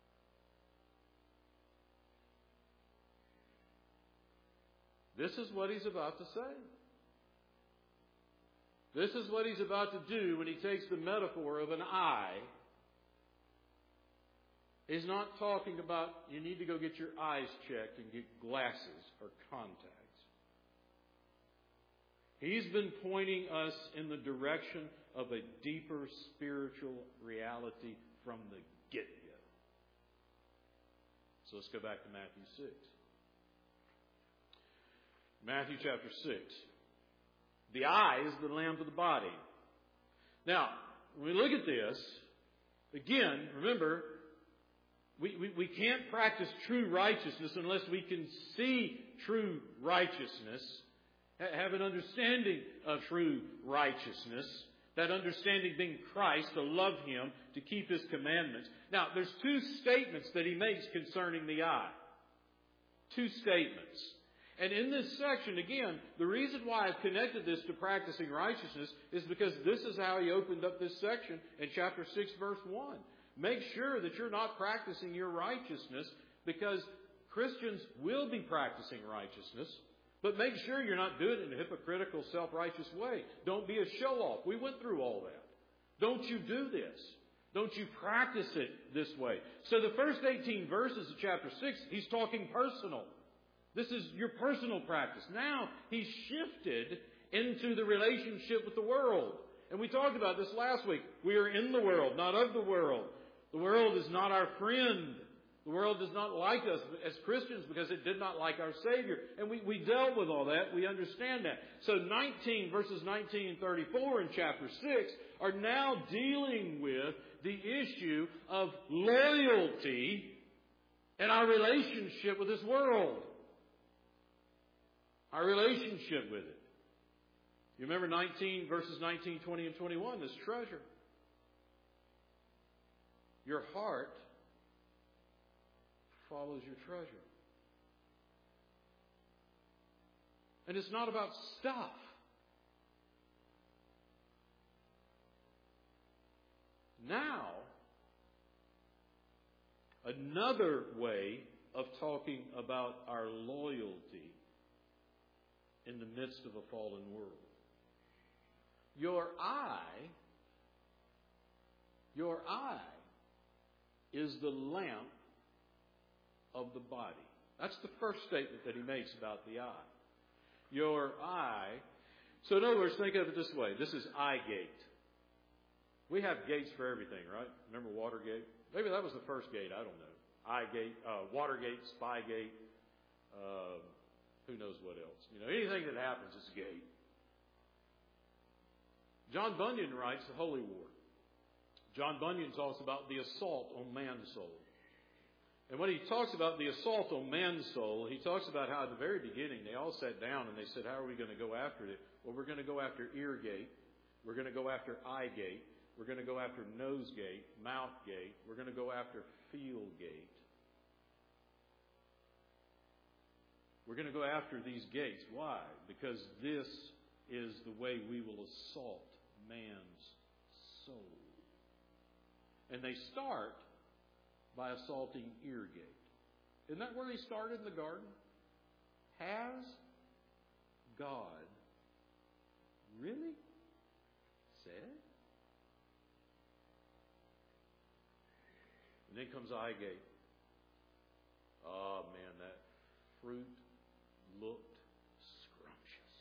This is what he's about to say. This is what he's about to do when he takes the metaphor of an eye. He's not talking about you need to go get your eyes checked and get glasses or contacts. He's been pointing us in the direction of a deeper spiritual reality from the get-go. So let's go back to Matthew 6. Matthew chapter 6. The eye is the lamp of the body. Now, when we look at this, again, remember, we can't practice true righteousness unless we can see true righteousness, have an understanding of true righteousness, that understanding being Christ, to love Him, to keep His commandments. Now, there's two statements that he makes concerning the eye. Two statements. And in this section, again, the reason why I've connected this to practicing righteousness is because this is how he opened up this section in chapter 6, verse 1. Make sure that you're not practicing your righteousness, because Christians will be practicing righteousness, but make sure you're not doing it in a hypocritical, self-righteous way. Don't be a show-off. We went through all that. Don't you do this. Don't you practice it this way. So the first 18 verses of chapter 6, he's talking personal. This is your personal practice. Now, he's shifted into the relationship with the world. And we talked about this last week. We are in the world, not of the world. The world is not our friend. The world does not like us as Christians because it did not like our Savior. And we dealt with all that. We understand that. So verses 19 and 34 in chapter 6 are now dealing with the issue of loyalty and our relationship with this world. Our relationship with it. You remember verses 19, 20, and 21, this treasure. Your heart follows your treasure. And it's not about stuff. Now, another way of talking about our loyalty in the midst of a fallen world. Your eye is the lamp of the body. That's the first statement that he makes about the eye. Your eye. So in other words, think of it this way. This is eye gate. We have gates for everything, right? Remember Watergate? Maybe that was the first gate. I don't know. Eye gate, Watergate, Spygate, who knows what else. Anything that happens is a gate. John Bunyan writes The Holy War. John Bunyan talks about the assault on man's soul. And when he talks about the assault on man's soul, he talks about how at the very beginning they all sat down and they said, how are we going to go after it? Well, we're going to go after ear gate. We're going to go after eye gate. We're going to go after nose gate, mouth gate. We're going to go after feel gate. We're going to go after these gates. Why? Because this is the way we will assault man's soul. And they start by assaulting ear gate. Isn't that where he started in the garden? Has God really said? And then comes eye gate. Oh man, that fruit looked scrumptious.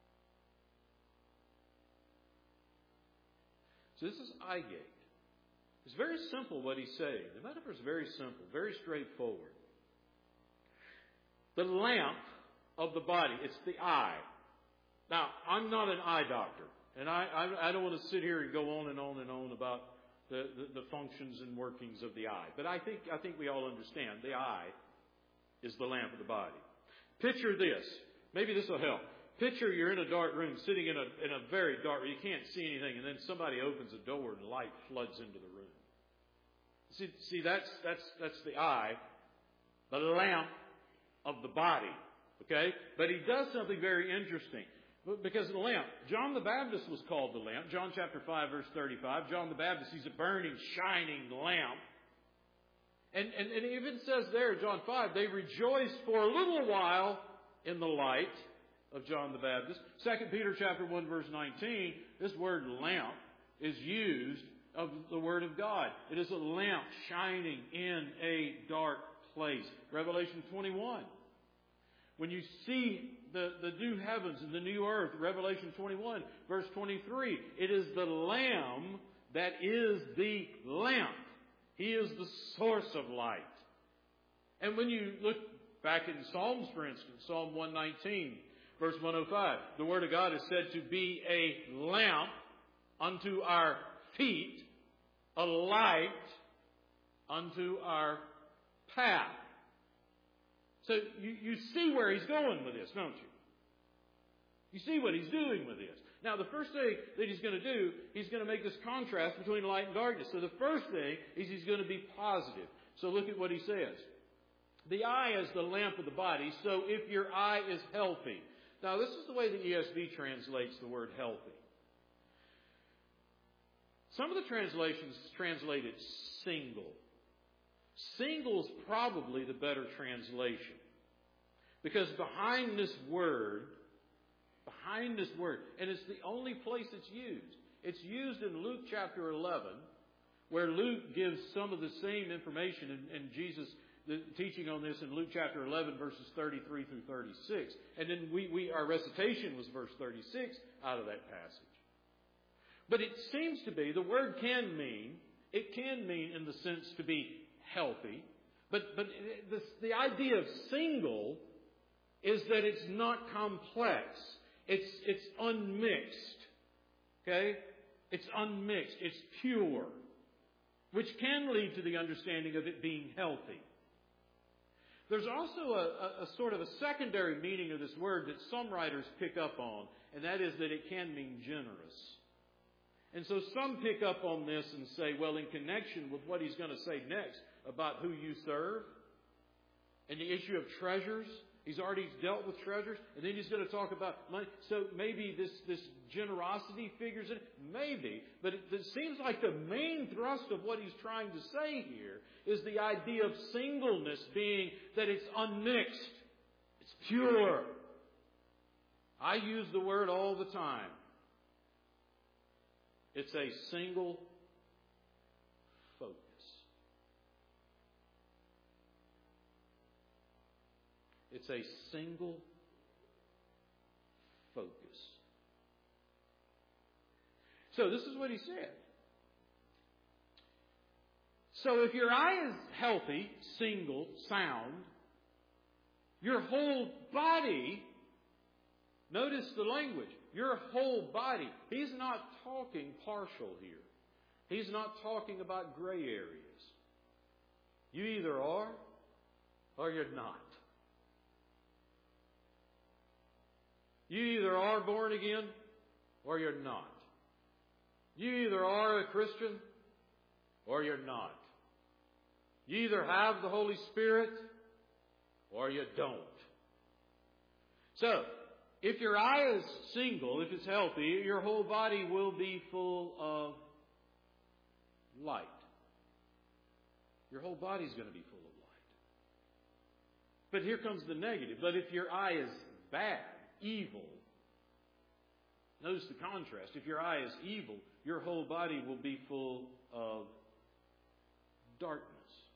So this is eye gate. It's very simple what he's saying. The metaphor is very simple, very straightforward. The lamp of the body, it's the eye. Now, I'm not an eye doctor, and I don't want to sit here and go on and on and on about the functions and workings of the eye. But I think we all understand the eye is the lamp of the body. Picture this. Maybe this will help. Picture you're in a dark room, sitting in a very dark room. You can't see anything, and then somebody opens a door and light floods into the room. See, that's the eye, the lamp of the body. Okay? But he does something very interesting. Because the lamp, John the Baptist was called the lamp. John chapter 5, verse 35. John the Baptist, he's a burning, shining lamp. And it even says there, John 5, they rejoiced for a little while in the light of John the Baptist. 2 Peter chapter 1, verse 19, this word lamp is used of the Word of God. It is a lamp shining in a dark place. Revelation 21. When you see the new heavens and the new earth, Revelation 21, verse 23, it is the Lamb that is the lamp. He is the source of light. And when you look back in Psalms, for instance, Psalm 119, verse 105, the Word of God is said to be a lamp unto our feet, a light unto our path. So you see where he's going with this, don't you? You see what he's doing with this. Now, the first thing that he's going to do, he's going to make this contrast between light and darkness. So the first thing is he's going to be positive. So look at what he says. The eye is the lamp of the body, so if your eye is healthy. Now, this is the way the ESV translates the word healthy. Some of the translations translate it single. Single is probably the better translation. Because behind this word, and it's the only place it's used. It's used in Luke chapter 11, where Luke gives some of the same information, and Jesus, the teaching on this in Luke chapter 11, verses 33 through 36. And then our recitation was verse 36 out of that passage. But it seems to be, the word can mean in the sense to be healthy, but the idea of single is that it's not complex. It's unmixed. Okay? It's unmixed. It's pure. Which can lead to the understanding of it being healthy. There's also a sort of a secondary meaning of this word that some writers pick up on, and that is that it can mean generous. And so some pick up on this and say, well, in connection with what he's going to say next about who you serve and the issue of treasures, he's already dealt with treasures, and then he's going to talk about money. So maybe this generosity figures in. Maybe. But it seems like the main thrust of what he's trying to say here is the idea of singleness being that it's unmixed. It's pure. I use the word all the time. It's a single focus. It's a single focus. So this is what he said. So if your eye is healthy, single, sound, your whole body, notice the language, your whole body. He's not talking partial here. He's not talking about gray areas. You either are or you're not. You either are born again or you're not. You either are a Christian or you're not. You either have the Holy Spirit or you don't. So, if your eye is single, if it's healthy, your whole body will be full of light. Your whole body is going to be full of light. But here comes the negative. But if your eye is bad, evil, notice the contrast. If your eye is evil, your whole body will be full of darkness.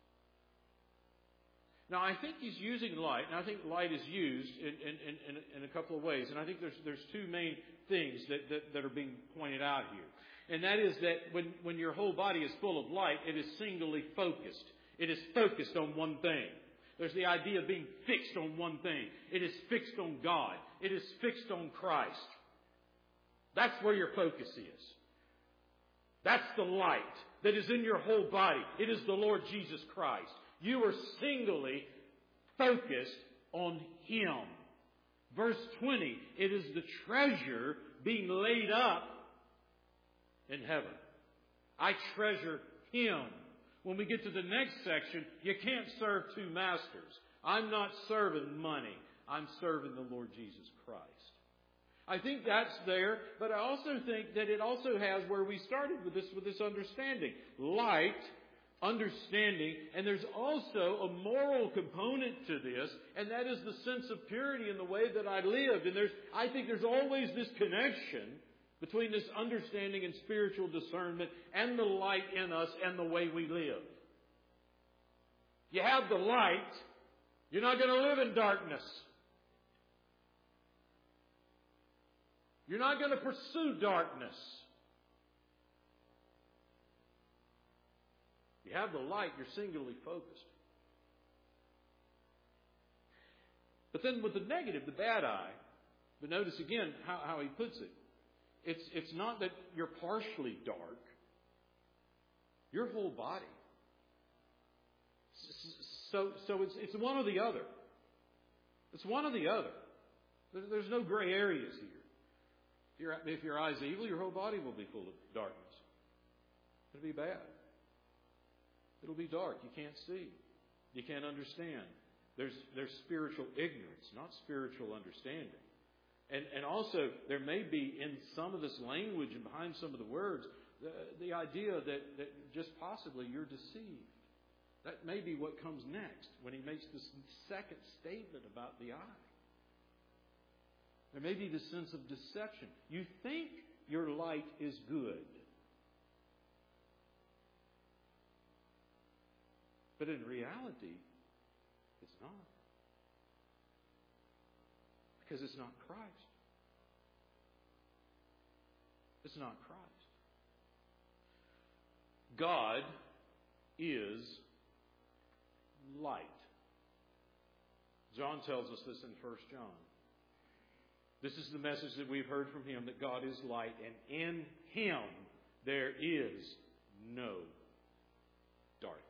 Now, I think he's using light, and I think light is used in a couple of ways. And I think there's two main things that are being pointed out here. And that is that when your whole body is full of light, it is singly focused. It is focused on one thing. There's the idea of being fixed on one thing. It is fixed on God. It is fixed on Christ. That's where your focus is. That's the light that is in your whole body. It is the Lord Jesus Christ. You are singly focused on Him. Verse 20, it is the treasure being laid up in heaven. I treasure Him. When we get to the next section, you can't serve two masters. I'm not serving money. I'm serving the Lord Jesus Christ. I think that's there, but I also think that it also has where we started with this understanding. Light, understanding, and there's also a moral component to this, and that is the sense of purity in the way that I lived. And I think there's always this connection between this understanding and spiritual discernment and the light in us and the way we live. You have the light, you're not going to live in darkness. You're not going to pursue darkness. You have the light, you're singularly focused. But then with the negative, the bad eye, but notice again how he puts it. It's not that you're partially dark. Your whole body. So it's one or the other. It's one or the other. There's no gray areas here. If your eye's evil, your whole body will be full of darkness. It'll be bad. It'll be dark. You can't see. You can't understand. There's spiritual ignorance, not spiritual understanding. And also, there may be in some of this language and behind some of the words, the idea that just possibly you're deceived. That may be what comes next when he makes this second statement about the eye. There may be this sense of deception. You think your light is good. But in reality, it's not. Because it's not Christ. It's not Christ. God is light. John tells us this in 1 John. This is the message that we've heard from him, that God is light, and in him there is no darkness.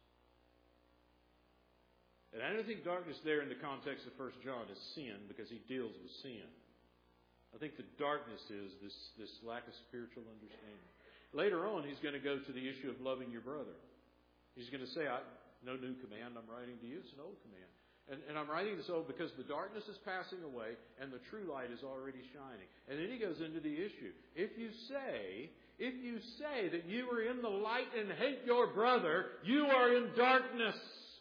And I don't think darkness there in the context of 1 John is sin, because he deals with sin. I think the darkness is this lack of spiritual understanding. Later on, he's going to go to the issue of loving your brother. He's going to say, no new command I'm writing to you, it's an old command. And I'm writing this old because the darkness is passing away and the true light is already shining. And then he goes into the issue. If you say that you are in the light and hate your brother, you are in darkness.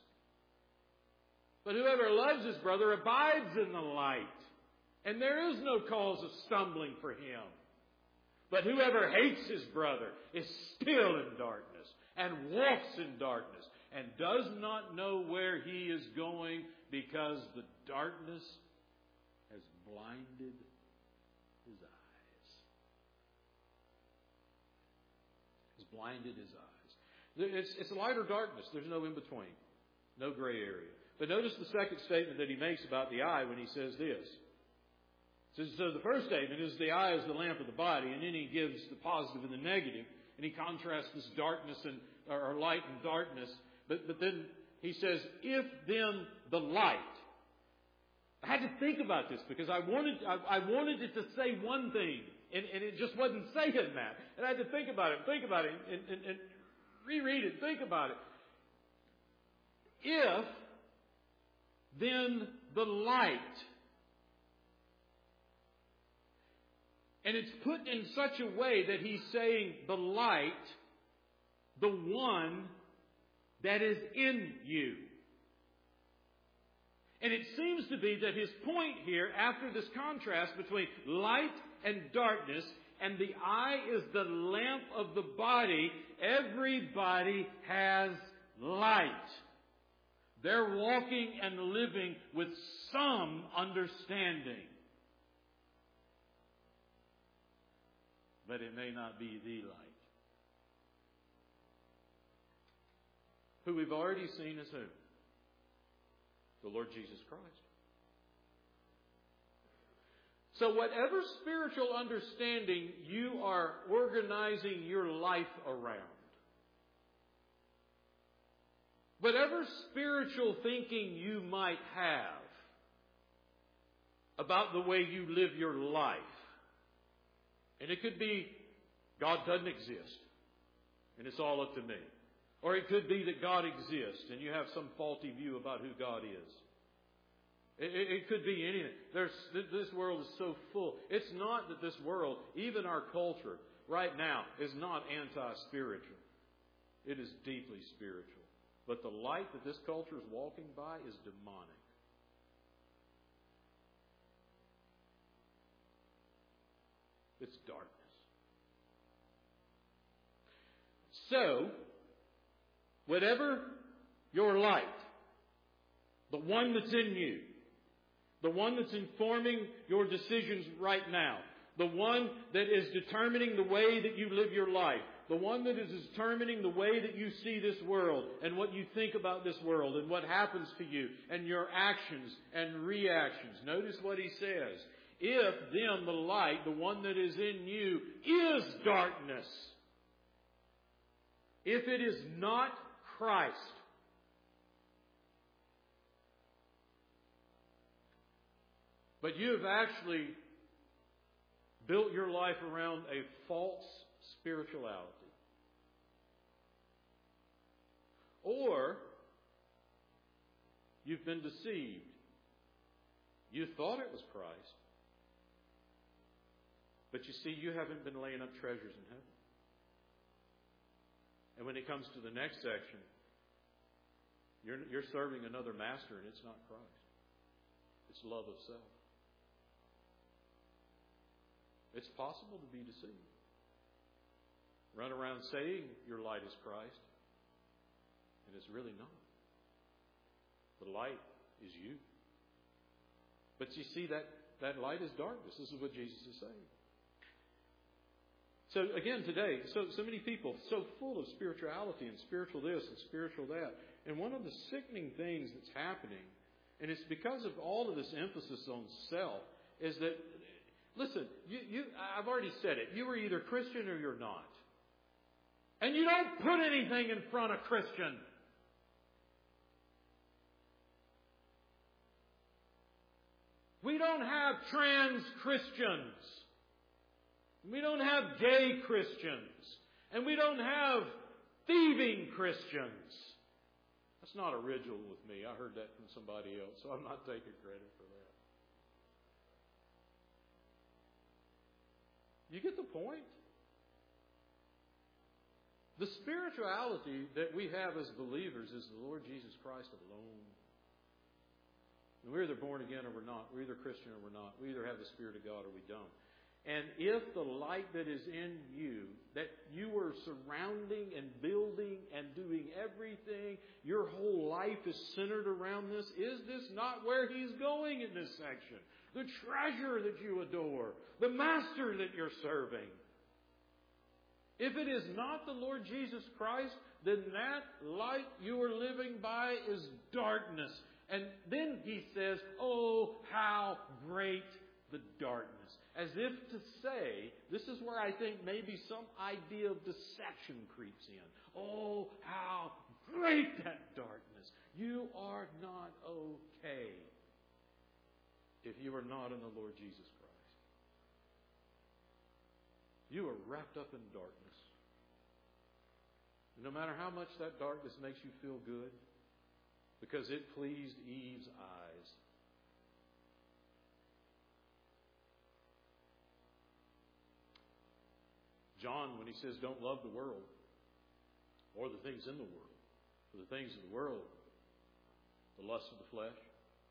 But whoever loves his brother abides in the light. And there is no cause of stumbling for him. But whoever hates his brother is still in darkness and walks in darkness and does not know where he is going, because the darkness has blinded his eyes. Has blinded his eyes. It's light or darkness. There's no in between. No gray area. But notice the second statement that he makes about the eye when he says this. So the first statement is the eye is the lamp of the body, and then he gives the positive and the negative, and he contrasts this darkness or light and darkness. But then he says, if then the light. I had to think about this because I wanted it to say one thing, and it just wasn't saying that. And I had to think about it, and reread it, think about it. If then the light. And it's put in such a way that he's saying the light, the one that is in you. And it seems to be that his point here, after this contrast between light and darkness, and the eye is the lamp of the body, everybody has light. They're walking and living with some understanding. But it may not be the light. Who we've already seen is who? The Lord Jesus Christ. So whatever spiritual understanding you are organizing your life around, whatever spiritual thinking you might have about the way you live your life, and it could be God doesn't exist and it's all up to me. Or it could be that God exists and you have some faulty view about who God is. It could be anything. This world is so full. It's not that this world, even our culture right now, is not anti-spiritual. It is deeply spiritual. But the light that this culture is walking by is demonic. It's darkness. So, whatever your light, the one that's in you, the one that's informing your decisions right now, the one that is determining the way that you live your life, the one that is determining the way that you see this world and what you think about this world and what happens to you and your actions and reactions. Notice what he says. If then the light, the one that is in you, is darkness, if it is not Christ, but you have actually built your life around a false spirituality, or you've been deceived. You thought it was Christ, but you see, you haven't been laying up treasures in heaven. And when it comes to the next section, you're serving another master, and it's not Christ. It's love of self. It's possible to be deceived. Run around saying your light is Christ, and it's really not. The light is you. But you see, that light is darkness. This is what Jesus is saying. So again, today, so many people so full of spirituality and spiritual this and spiritual that. And one of the sickening things that's happening, and it's because of all of this emphasis on self, is that, listen, I've already said it. You are either Christian or you're not. And you don't put anything in front of Christian. We don't have trans Christians. We don't have gay Christians. And we don't have thieving Christians. That's not original with me. I heard that from somebody else, so I'm not taking credit for that. You get the point? The spirituality that we have as believers is the Lord Jesus Christ alone. And we're either born again or we're not. We're either Christian or we're not. We either have the Spirit of God or we don't. And if the light that is in you, that you are surrounding and building and doing everything, your whole life is centered around this, is this not where He's going in this section? The treasure that you adore, the Master that you're serving. If it is not the Lord Jesus Christ, then that light you are living by is darkness. And then He says, oh, how great the darkness. As if to say, this is where I think maybe some idea of deception creeps in. Oh, how great that darkness. You are not okay if you are not in the Lord Jesus Christ. You are wrapped up in darkness. And no matter how much that darkness makes you feel good, because it pleased Eve's eyes, John, when he says don't love the world or the things in the world, for the things of the world, the lust of the flesh,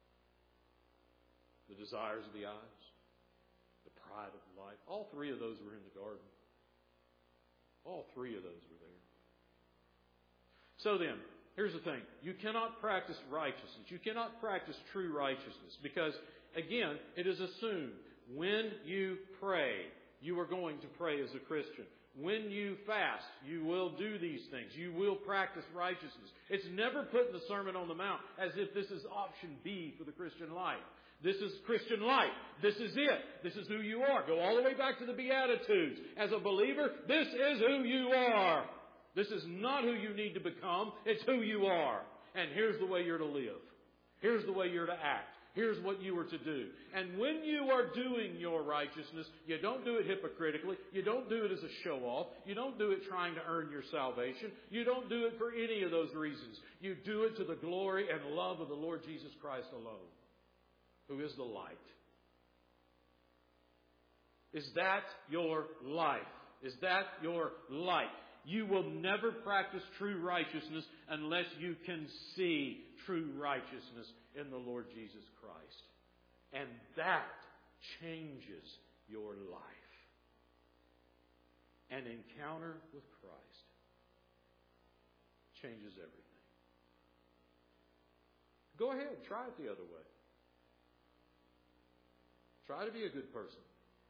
the desires of the eyes, the pride of life, all three of those were in the garden. All three of those were there. So then, here's the thing. You cannot practice righteousness. You cannot practice true righteousness because, again, it is assumed when you pray, you are going to pray as a Christian. When you fast, you will do these things. You will practice righteousness. It's never put in the Sermon on the Mount as if this is option B for the Christian life. This is Christian life. This is it. This is who you are. Go all the way back to the Beatitudes. As a believer, this is who you are. This is not who you need to become. It's who you are. And here's the way you're to live. Here's the way you're to act. Here's what you are to do. And when you are doing your righteousness, you don't do it hypocritically. You don't do it as a show-off. You don't do it trying to earn your salvation. You don't do it for any of those reasons. You do it to the glory and love of the Lord Jesus Christ alone, who is the light. Is that your life? Is that your light? You will never practice true righteousness unless you can see true righteousness in the Lord Jesus Christ. And that changes your life. An encounter with Christ changes everything. Go ahead, try it the other way. Try to be a good person.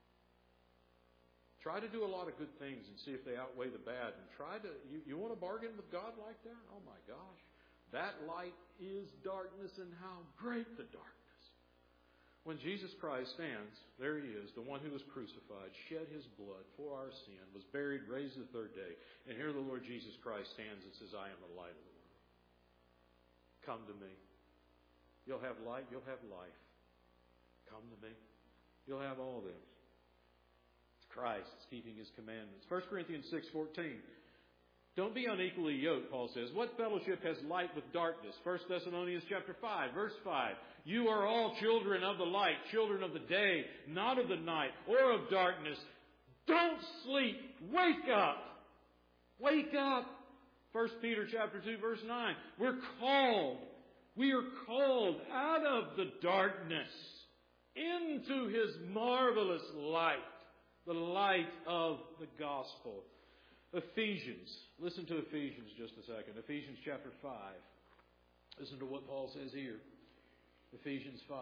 Try to do a lot of good things and see if they outweigh the bad. And you want to bargain with God like that? Oh my gosh. That light is darkness, and how great the darkness. When Jesus Christ stands, there He is, the one who was crucified, shed His blood for our sin, was buried, raised the third day. And here the Lord Jesus Christ stands and says, I am the light of the world. Come to me. You'll have light, you'll have life. Come to me. You'll have all this. It's Christ keeping His commandments. 1 Corinthians 6:14. Don't be unequally yoked, Paul says. What fellowship has light with darkness? 1 Thessalonians chapter 5, verse 5. You are all children of the light, children of the day, not of the night or of darkness. Don't sleep. Wake up. Wake up. 1 Peter chapter 2, verse 9. We're called. We are called out of the darkness into His marvelous light, the light of the gospel. Ephesians. Listen to Ephesians just a second. Ephesians chapter 5. Listen to what Paul says here. Ephesians 5.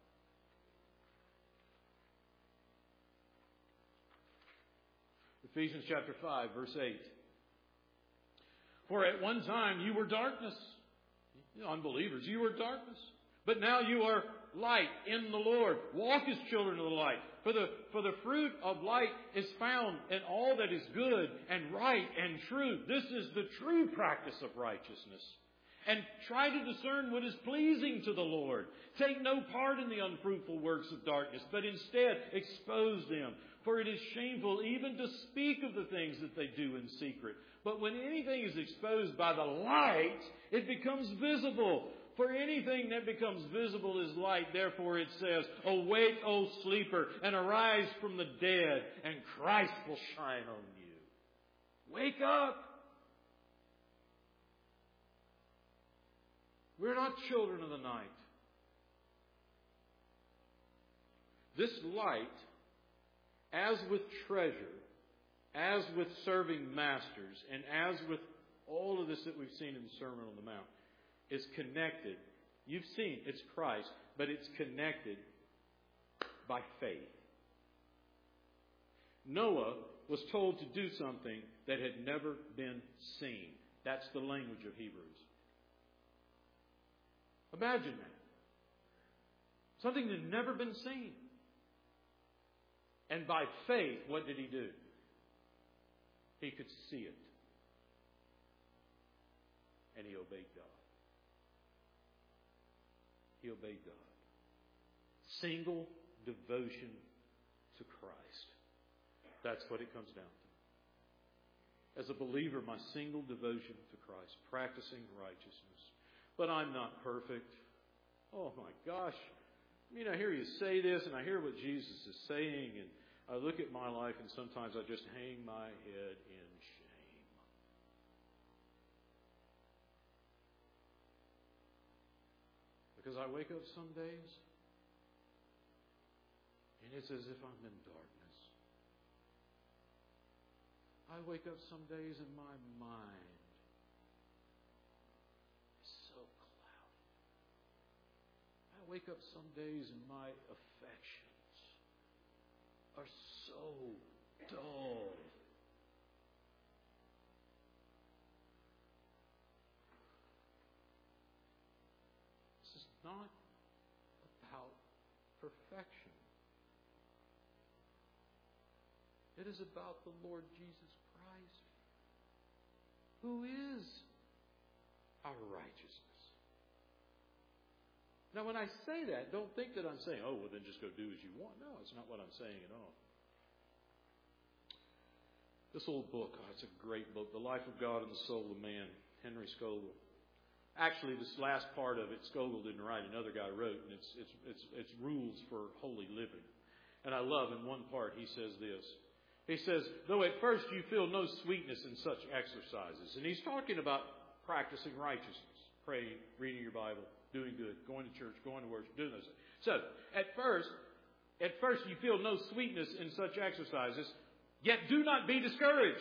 Ephesians chapter 5, verse 8. For at one time you were darkness. Unbelievers, you were darkness. But now you are light in the Lord. Walk as children of the light. For the fruit of light is found in all that is good and right and true. This is the true practice of righteousness. And try to discern what is pleasing to the Lord. Take no part in the unfruitful works of darkness, but instead expose them. For it is shameful even to speak of the things that they do in secret. But when anything is exposed by the light, it becomes visible. For anything that becomes visible is light. Therefore it says, awake, O sleeper, and arise from the dead, and Christ will shine on you. Wake up! We're not children of the night. This light, as with treasure, as with serving masters, and as with all of this that we've seen in the Sermon on the Mount, is connected. You've seen it's Christ, but it's connected by faith. Noah was told to do something that had never been seen. That's the language of Hebrews. Imagine that. Something that had never been seen. And by faith, what did he do? He could see it. And he obeyed God. He obeyed God. Single devotion to Christ. That's what it comes down to. As a believer, my single devotion to Christ, practicing righteousness. But I'm not perfect. Oh my gosh. I mean, I hear you say this, and I hear what Jesus is saying, and I look at my life, and sometimes I just hang my head in shame. Because I wake up some days, and it's as if I'm in darkness. I wake up some days, and my mind is so cloudy. I wake up some days, and my affections are so dull. This is not about perfection. It is about the Lord Jesus Christ, who is our righteousness. Now, when I say that, don't think that I'm saying, oh, well, then just go do as you want. No, it's not what I'm saying at all. This old book, it's a great book, The Life of God and the Soul of Man, Henry Scougal. Actually, this last part of it, Scougal didn't write. Another guy wrote, and it's rules for holy living. And I love in one part, he says this. He says, though at first you feel no sweetness in such exercises. And he's talking about practicing righteousness, praying, reading your Bible, doing good, going to church, going to worship, doing those things. So, at first you feel no sweetness in such exercises, yet do not be discouraged,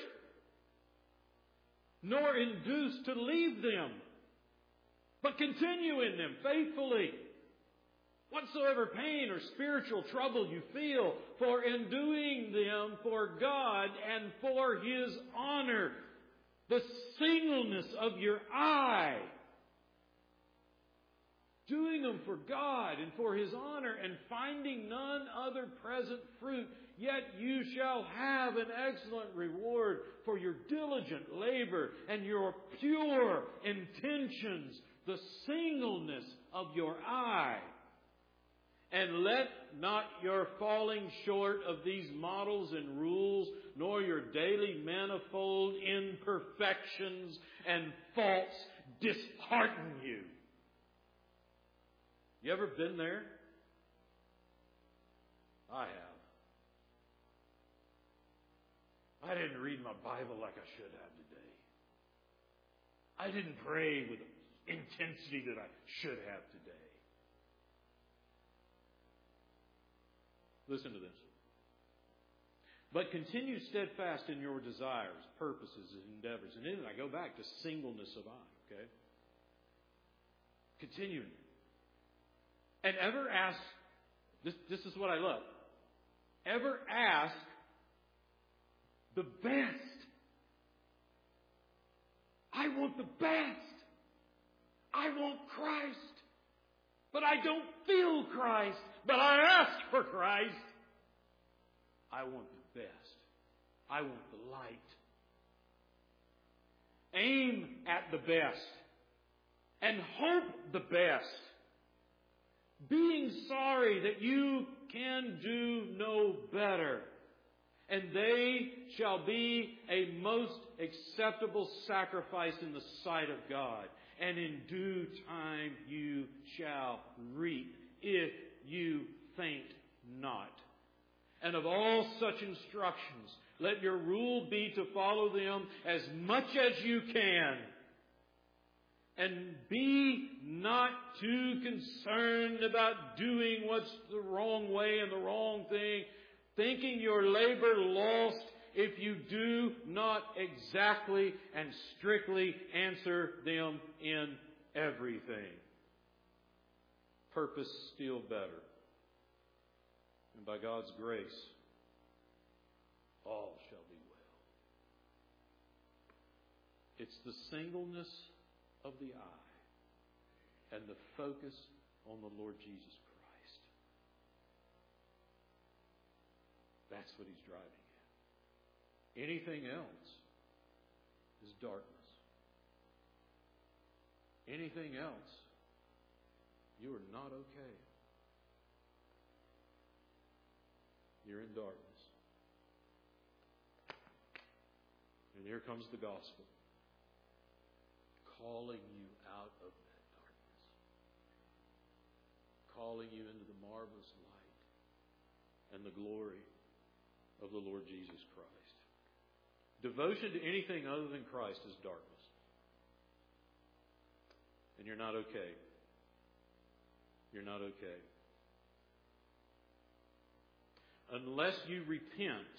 nor induced to leave them, but continue in them faithfully. Whatsoever pain or spiritual trouble you feel, for in doing them for God and for His honor, the singleness of your eye doing them for God and for His honor, and finding none other present fruit, yet you shall have an excellent reward for your diligent labor and your pure intentions, the singleness of your eye. And let not your falling short of these models and rules, nor your daily manifold imperfections and faults dishearten you. You ever been there? I have. I didn't read my Bible like I should have today. I didn't pray with the intensity that I should have today. Listen to this. But continue steadfast in your desires, purposes, and endeavors. And then I go back to singleness of eye, okay? Continuing. And ever ask, this is what I love, ever ask the best. I want the best. I want Christ. But I don't feel Christ. But I ask for Christ. I want the best. I want the light. Aim at the best. And hope the best. Being sorry that you can do no better. And they shall be a most acceptable sacrifice in the sight of God. And in due time you shall reap, if you faint not. And of all such instructions, let your rule be to follow them as much as you can. And be not too concerned about doing what's the wrong way and the wrong thing, thinking your labor lost if you do not exactly and strictly answer them in everything. Purpose still better. And by God's grace, all shall be well. It's the singleness of the eye and the focus on the Lord Jesus Christ. That's what He's driving at. Anything else is darkness. Anything else, you are not okay. You're in darkness. And here comes the gospel, calling you out of that darkness, calling you into the marvelous light and the glory of the Lord Jesus Christ. Devotion to anything other than Christ is darkness. And you're not okay. You're not okay. Unless you repent,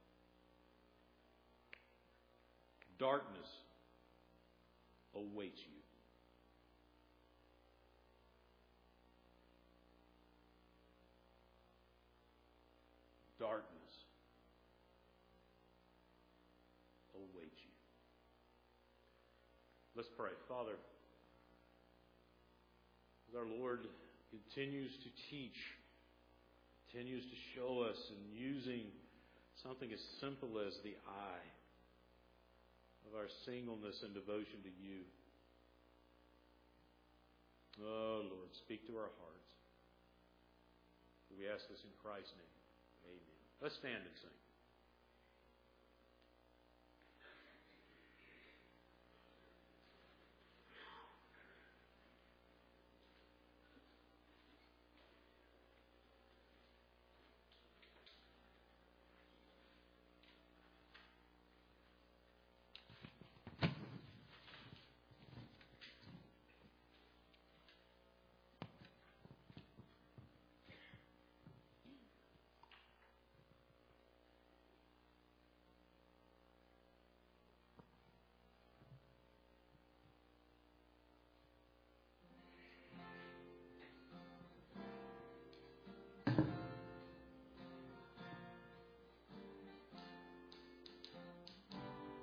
darkness awaits you. Darkness awaits you. Let's pray. Father, as our Lord continues to teach, continues to show us, and using something as simple as the eye of our singleness and devotion to you. Oh, Lord, speak to our hearts. We ask this in Christ's name. Amen. Let's stand and sing.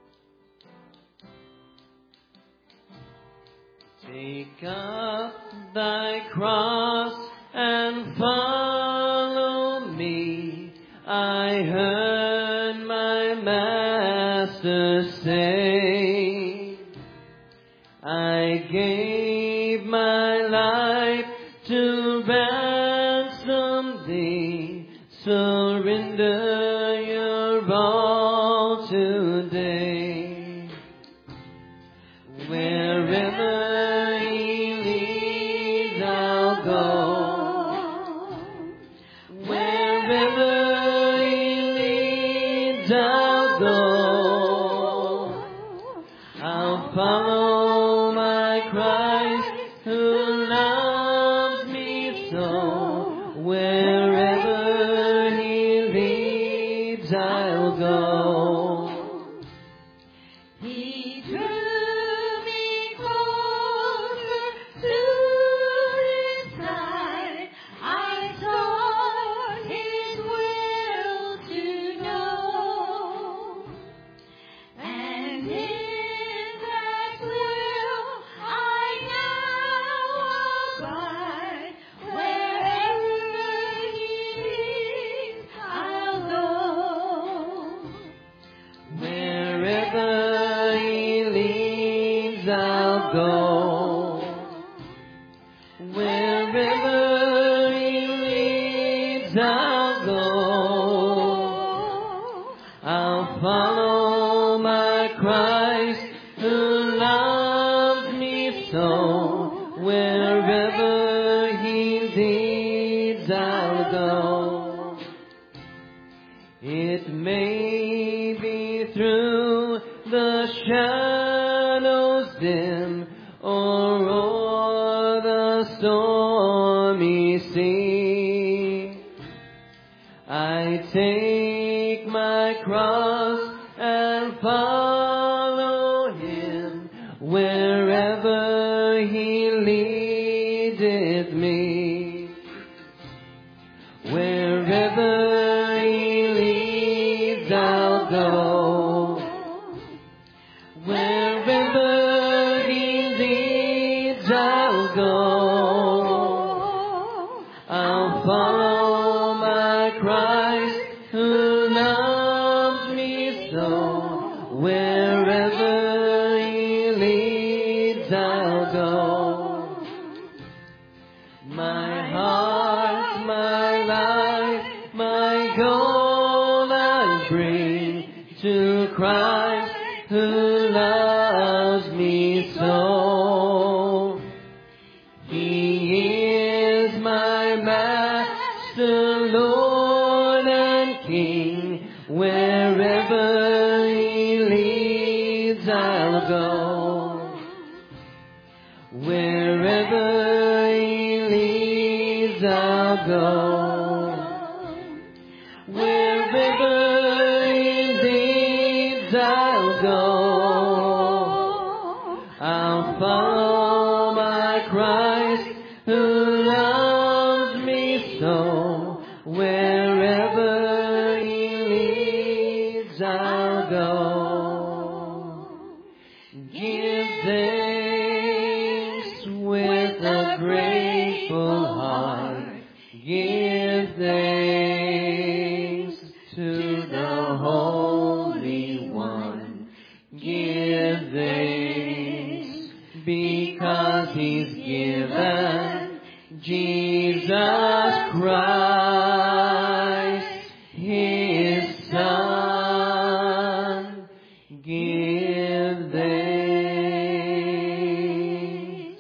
Take up thy cross and follow me. I heard my Master say, I gave my life to ransom thee. Surrender your all today. Wherever he leads, I'll go. Wherever he leads, I'll go. I'll follow my Christ who loves me so. Wherever he leads, I'll go. He drew me closer to his side. I sought his will to know. And in that will I now abide. Wherever he leads, I'll go. Wherever he leads, I'll go. Wherever he leads, I'll go. I'll follow my Christ who loves me so. Wherever he leads, I'll go. It may be through the shadows dim or o'er the stormy sea. I take my cross and follow him wherever he leadeth me. Wherever he leads, I'll go. Wherever he leads, I'll go. I'll follow my Christ who loves me so. Wherever he leads, I'll go. My heart, my life, my goal I bring to Christ who loves me so. He is my Master, Lord and King. Wherever he leads, I'll go. Wherever he leads, I'll go. Wherever he leads, I'll go. I'll follow my Christ who loves me so. Wherever he leads, I'll go. Give thanks with a grateful heart. Give thanks to the Holy One. Give thanks because he's given Jesus Christ, his Son. Give thanks.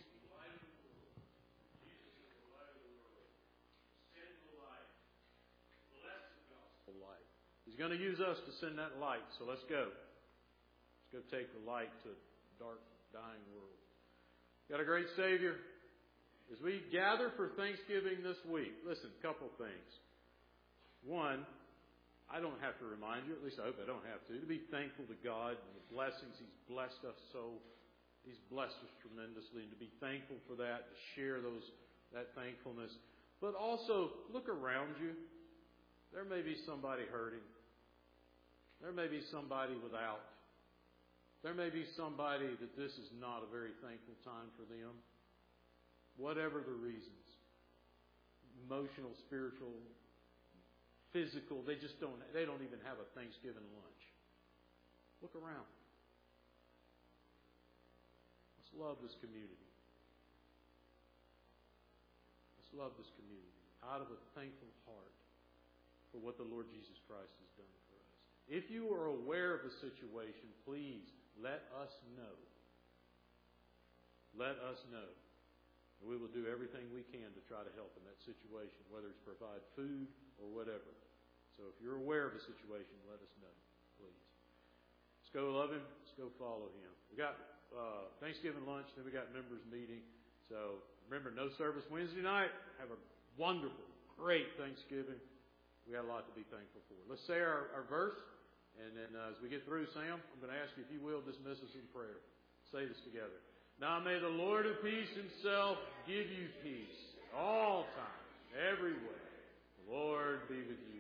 He's going to use us to send that light, so let's go. Let's go take the light to a dark, dying world. Got a great Savior. As we gather for Thanksgiving this week, listen, a couple things. One, I don't have to remind you, at least I hope I don't have to be thankful to God and the blessings He's blessed us so. He's blessed us tremendously, and to be thankful for that, to share that thankfulness. But also, look around you. There may be somebody hurting. There may be somebody without. There may be somebody that this is not a very thankful time for them. whatever the reasons, emotional, spiritual, physical, they don't even have a Thanksgiving lunch. Look around. Let's love this community. Let's love this community out of a thankful heart for what the Lord Jesus Christ has done for us. If you are aware of the situation, please let us know. Let us know. We will do everything we can to try to help in that situation, whether it's provide food or whatever. So if you're aware of the situation, let us know, please. Let's go love Him. Let's go follow Him. We got Thanksgiving lunch, then we got members meeting. So remember, no service Wednesday night. Have a wonderful, great Thanksgiving. We got a lot to be thankful for. Let's say our verse, and then as we get through, Sam, I'm going to ask you, if you will, dismiss us in prayer. Say this together. Now may the Lord of peace Himself give you peace all times, everywhere. The Lord be with you.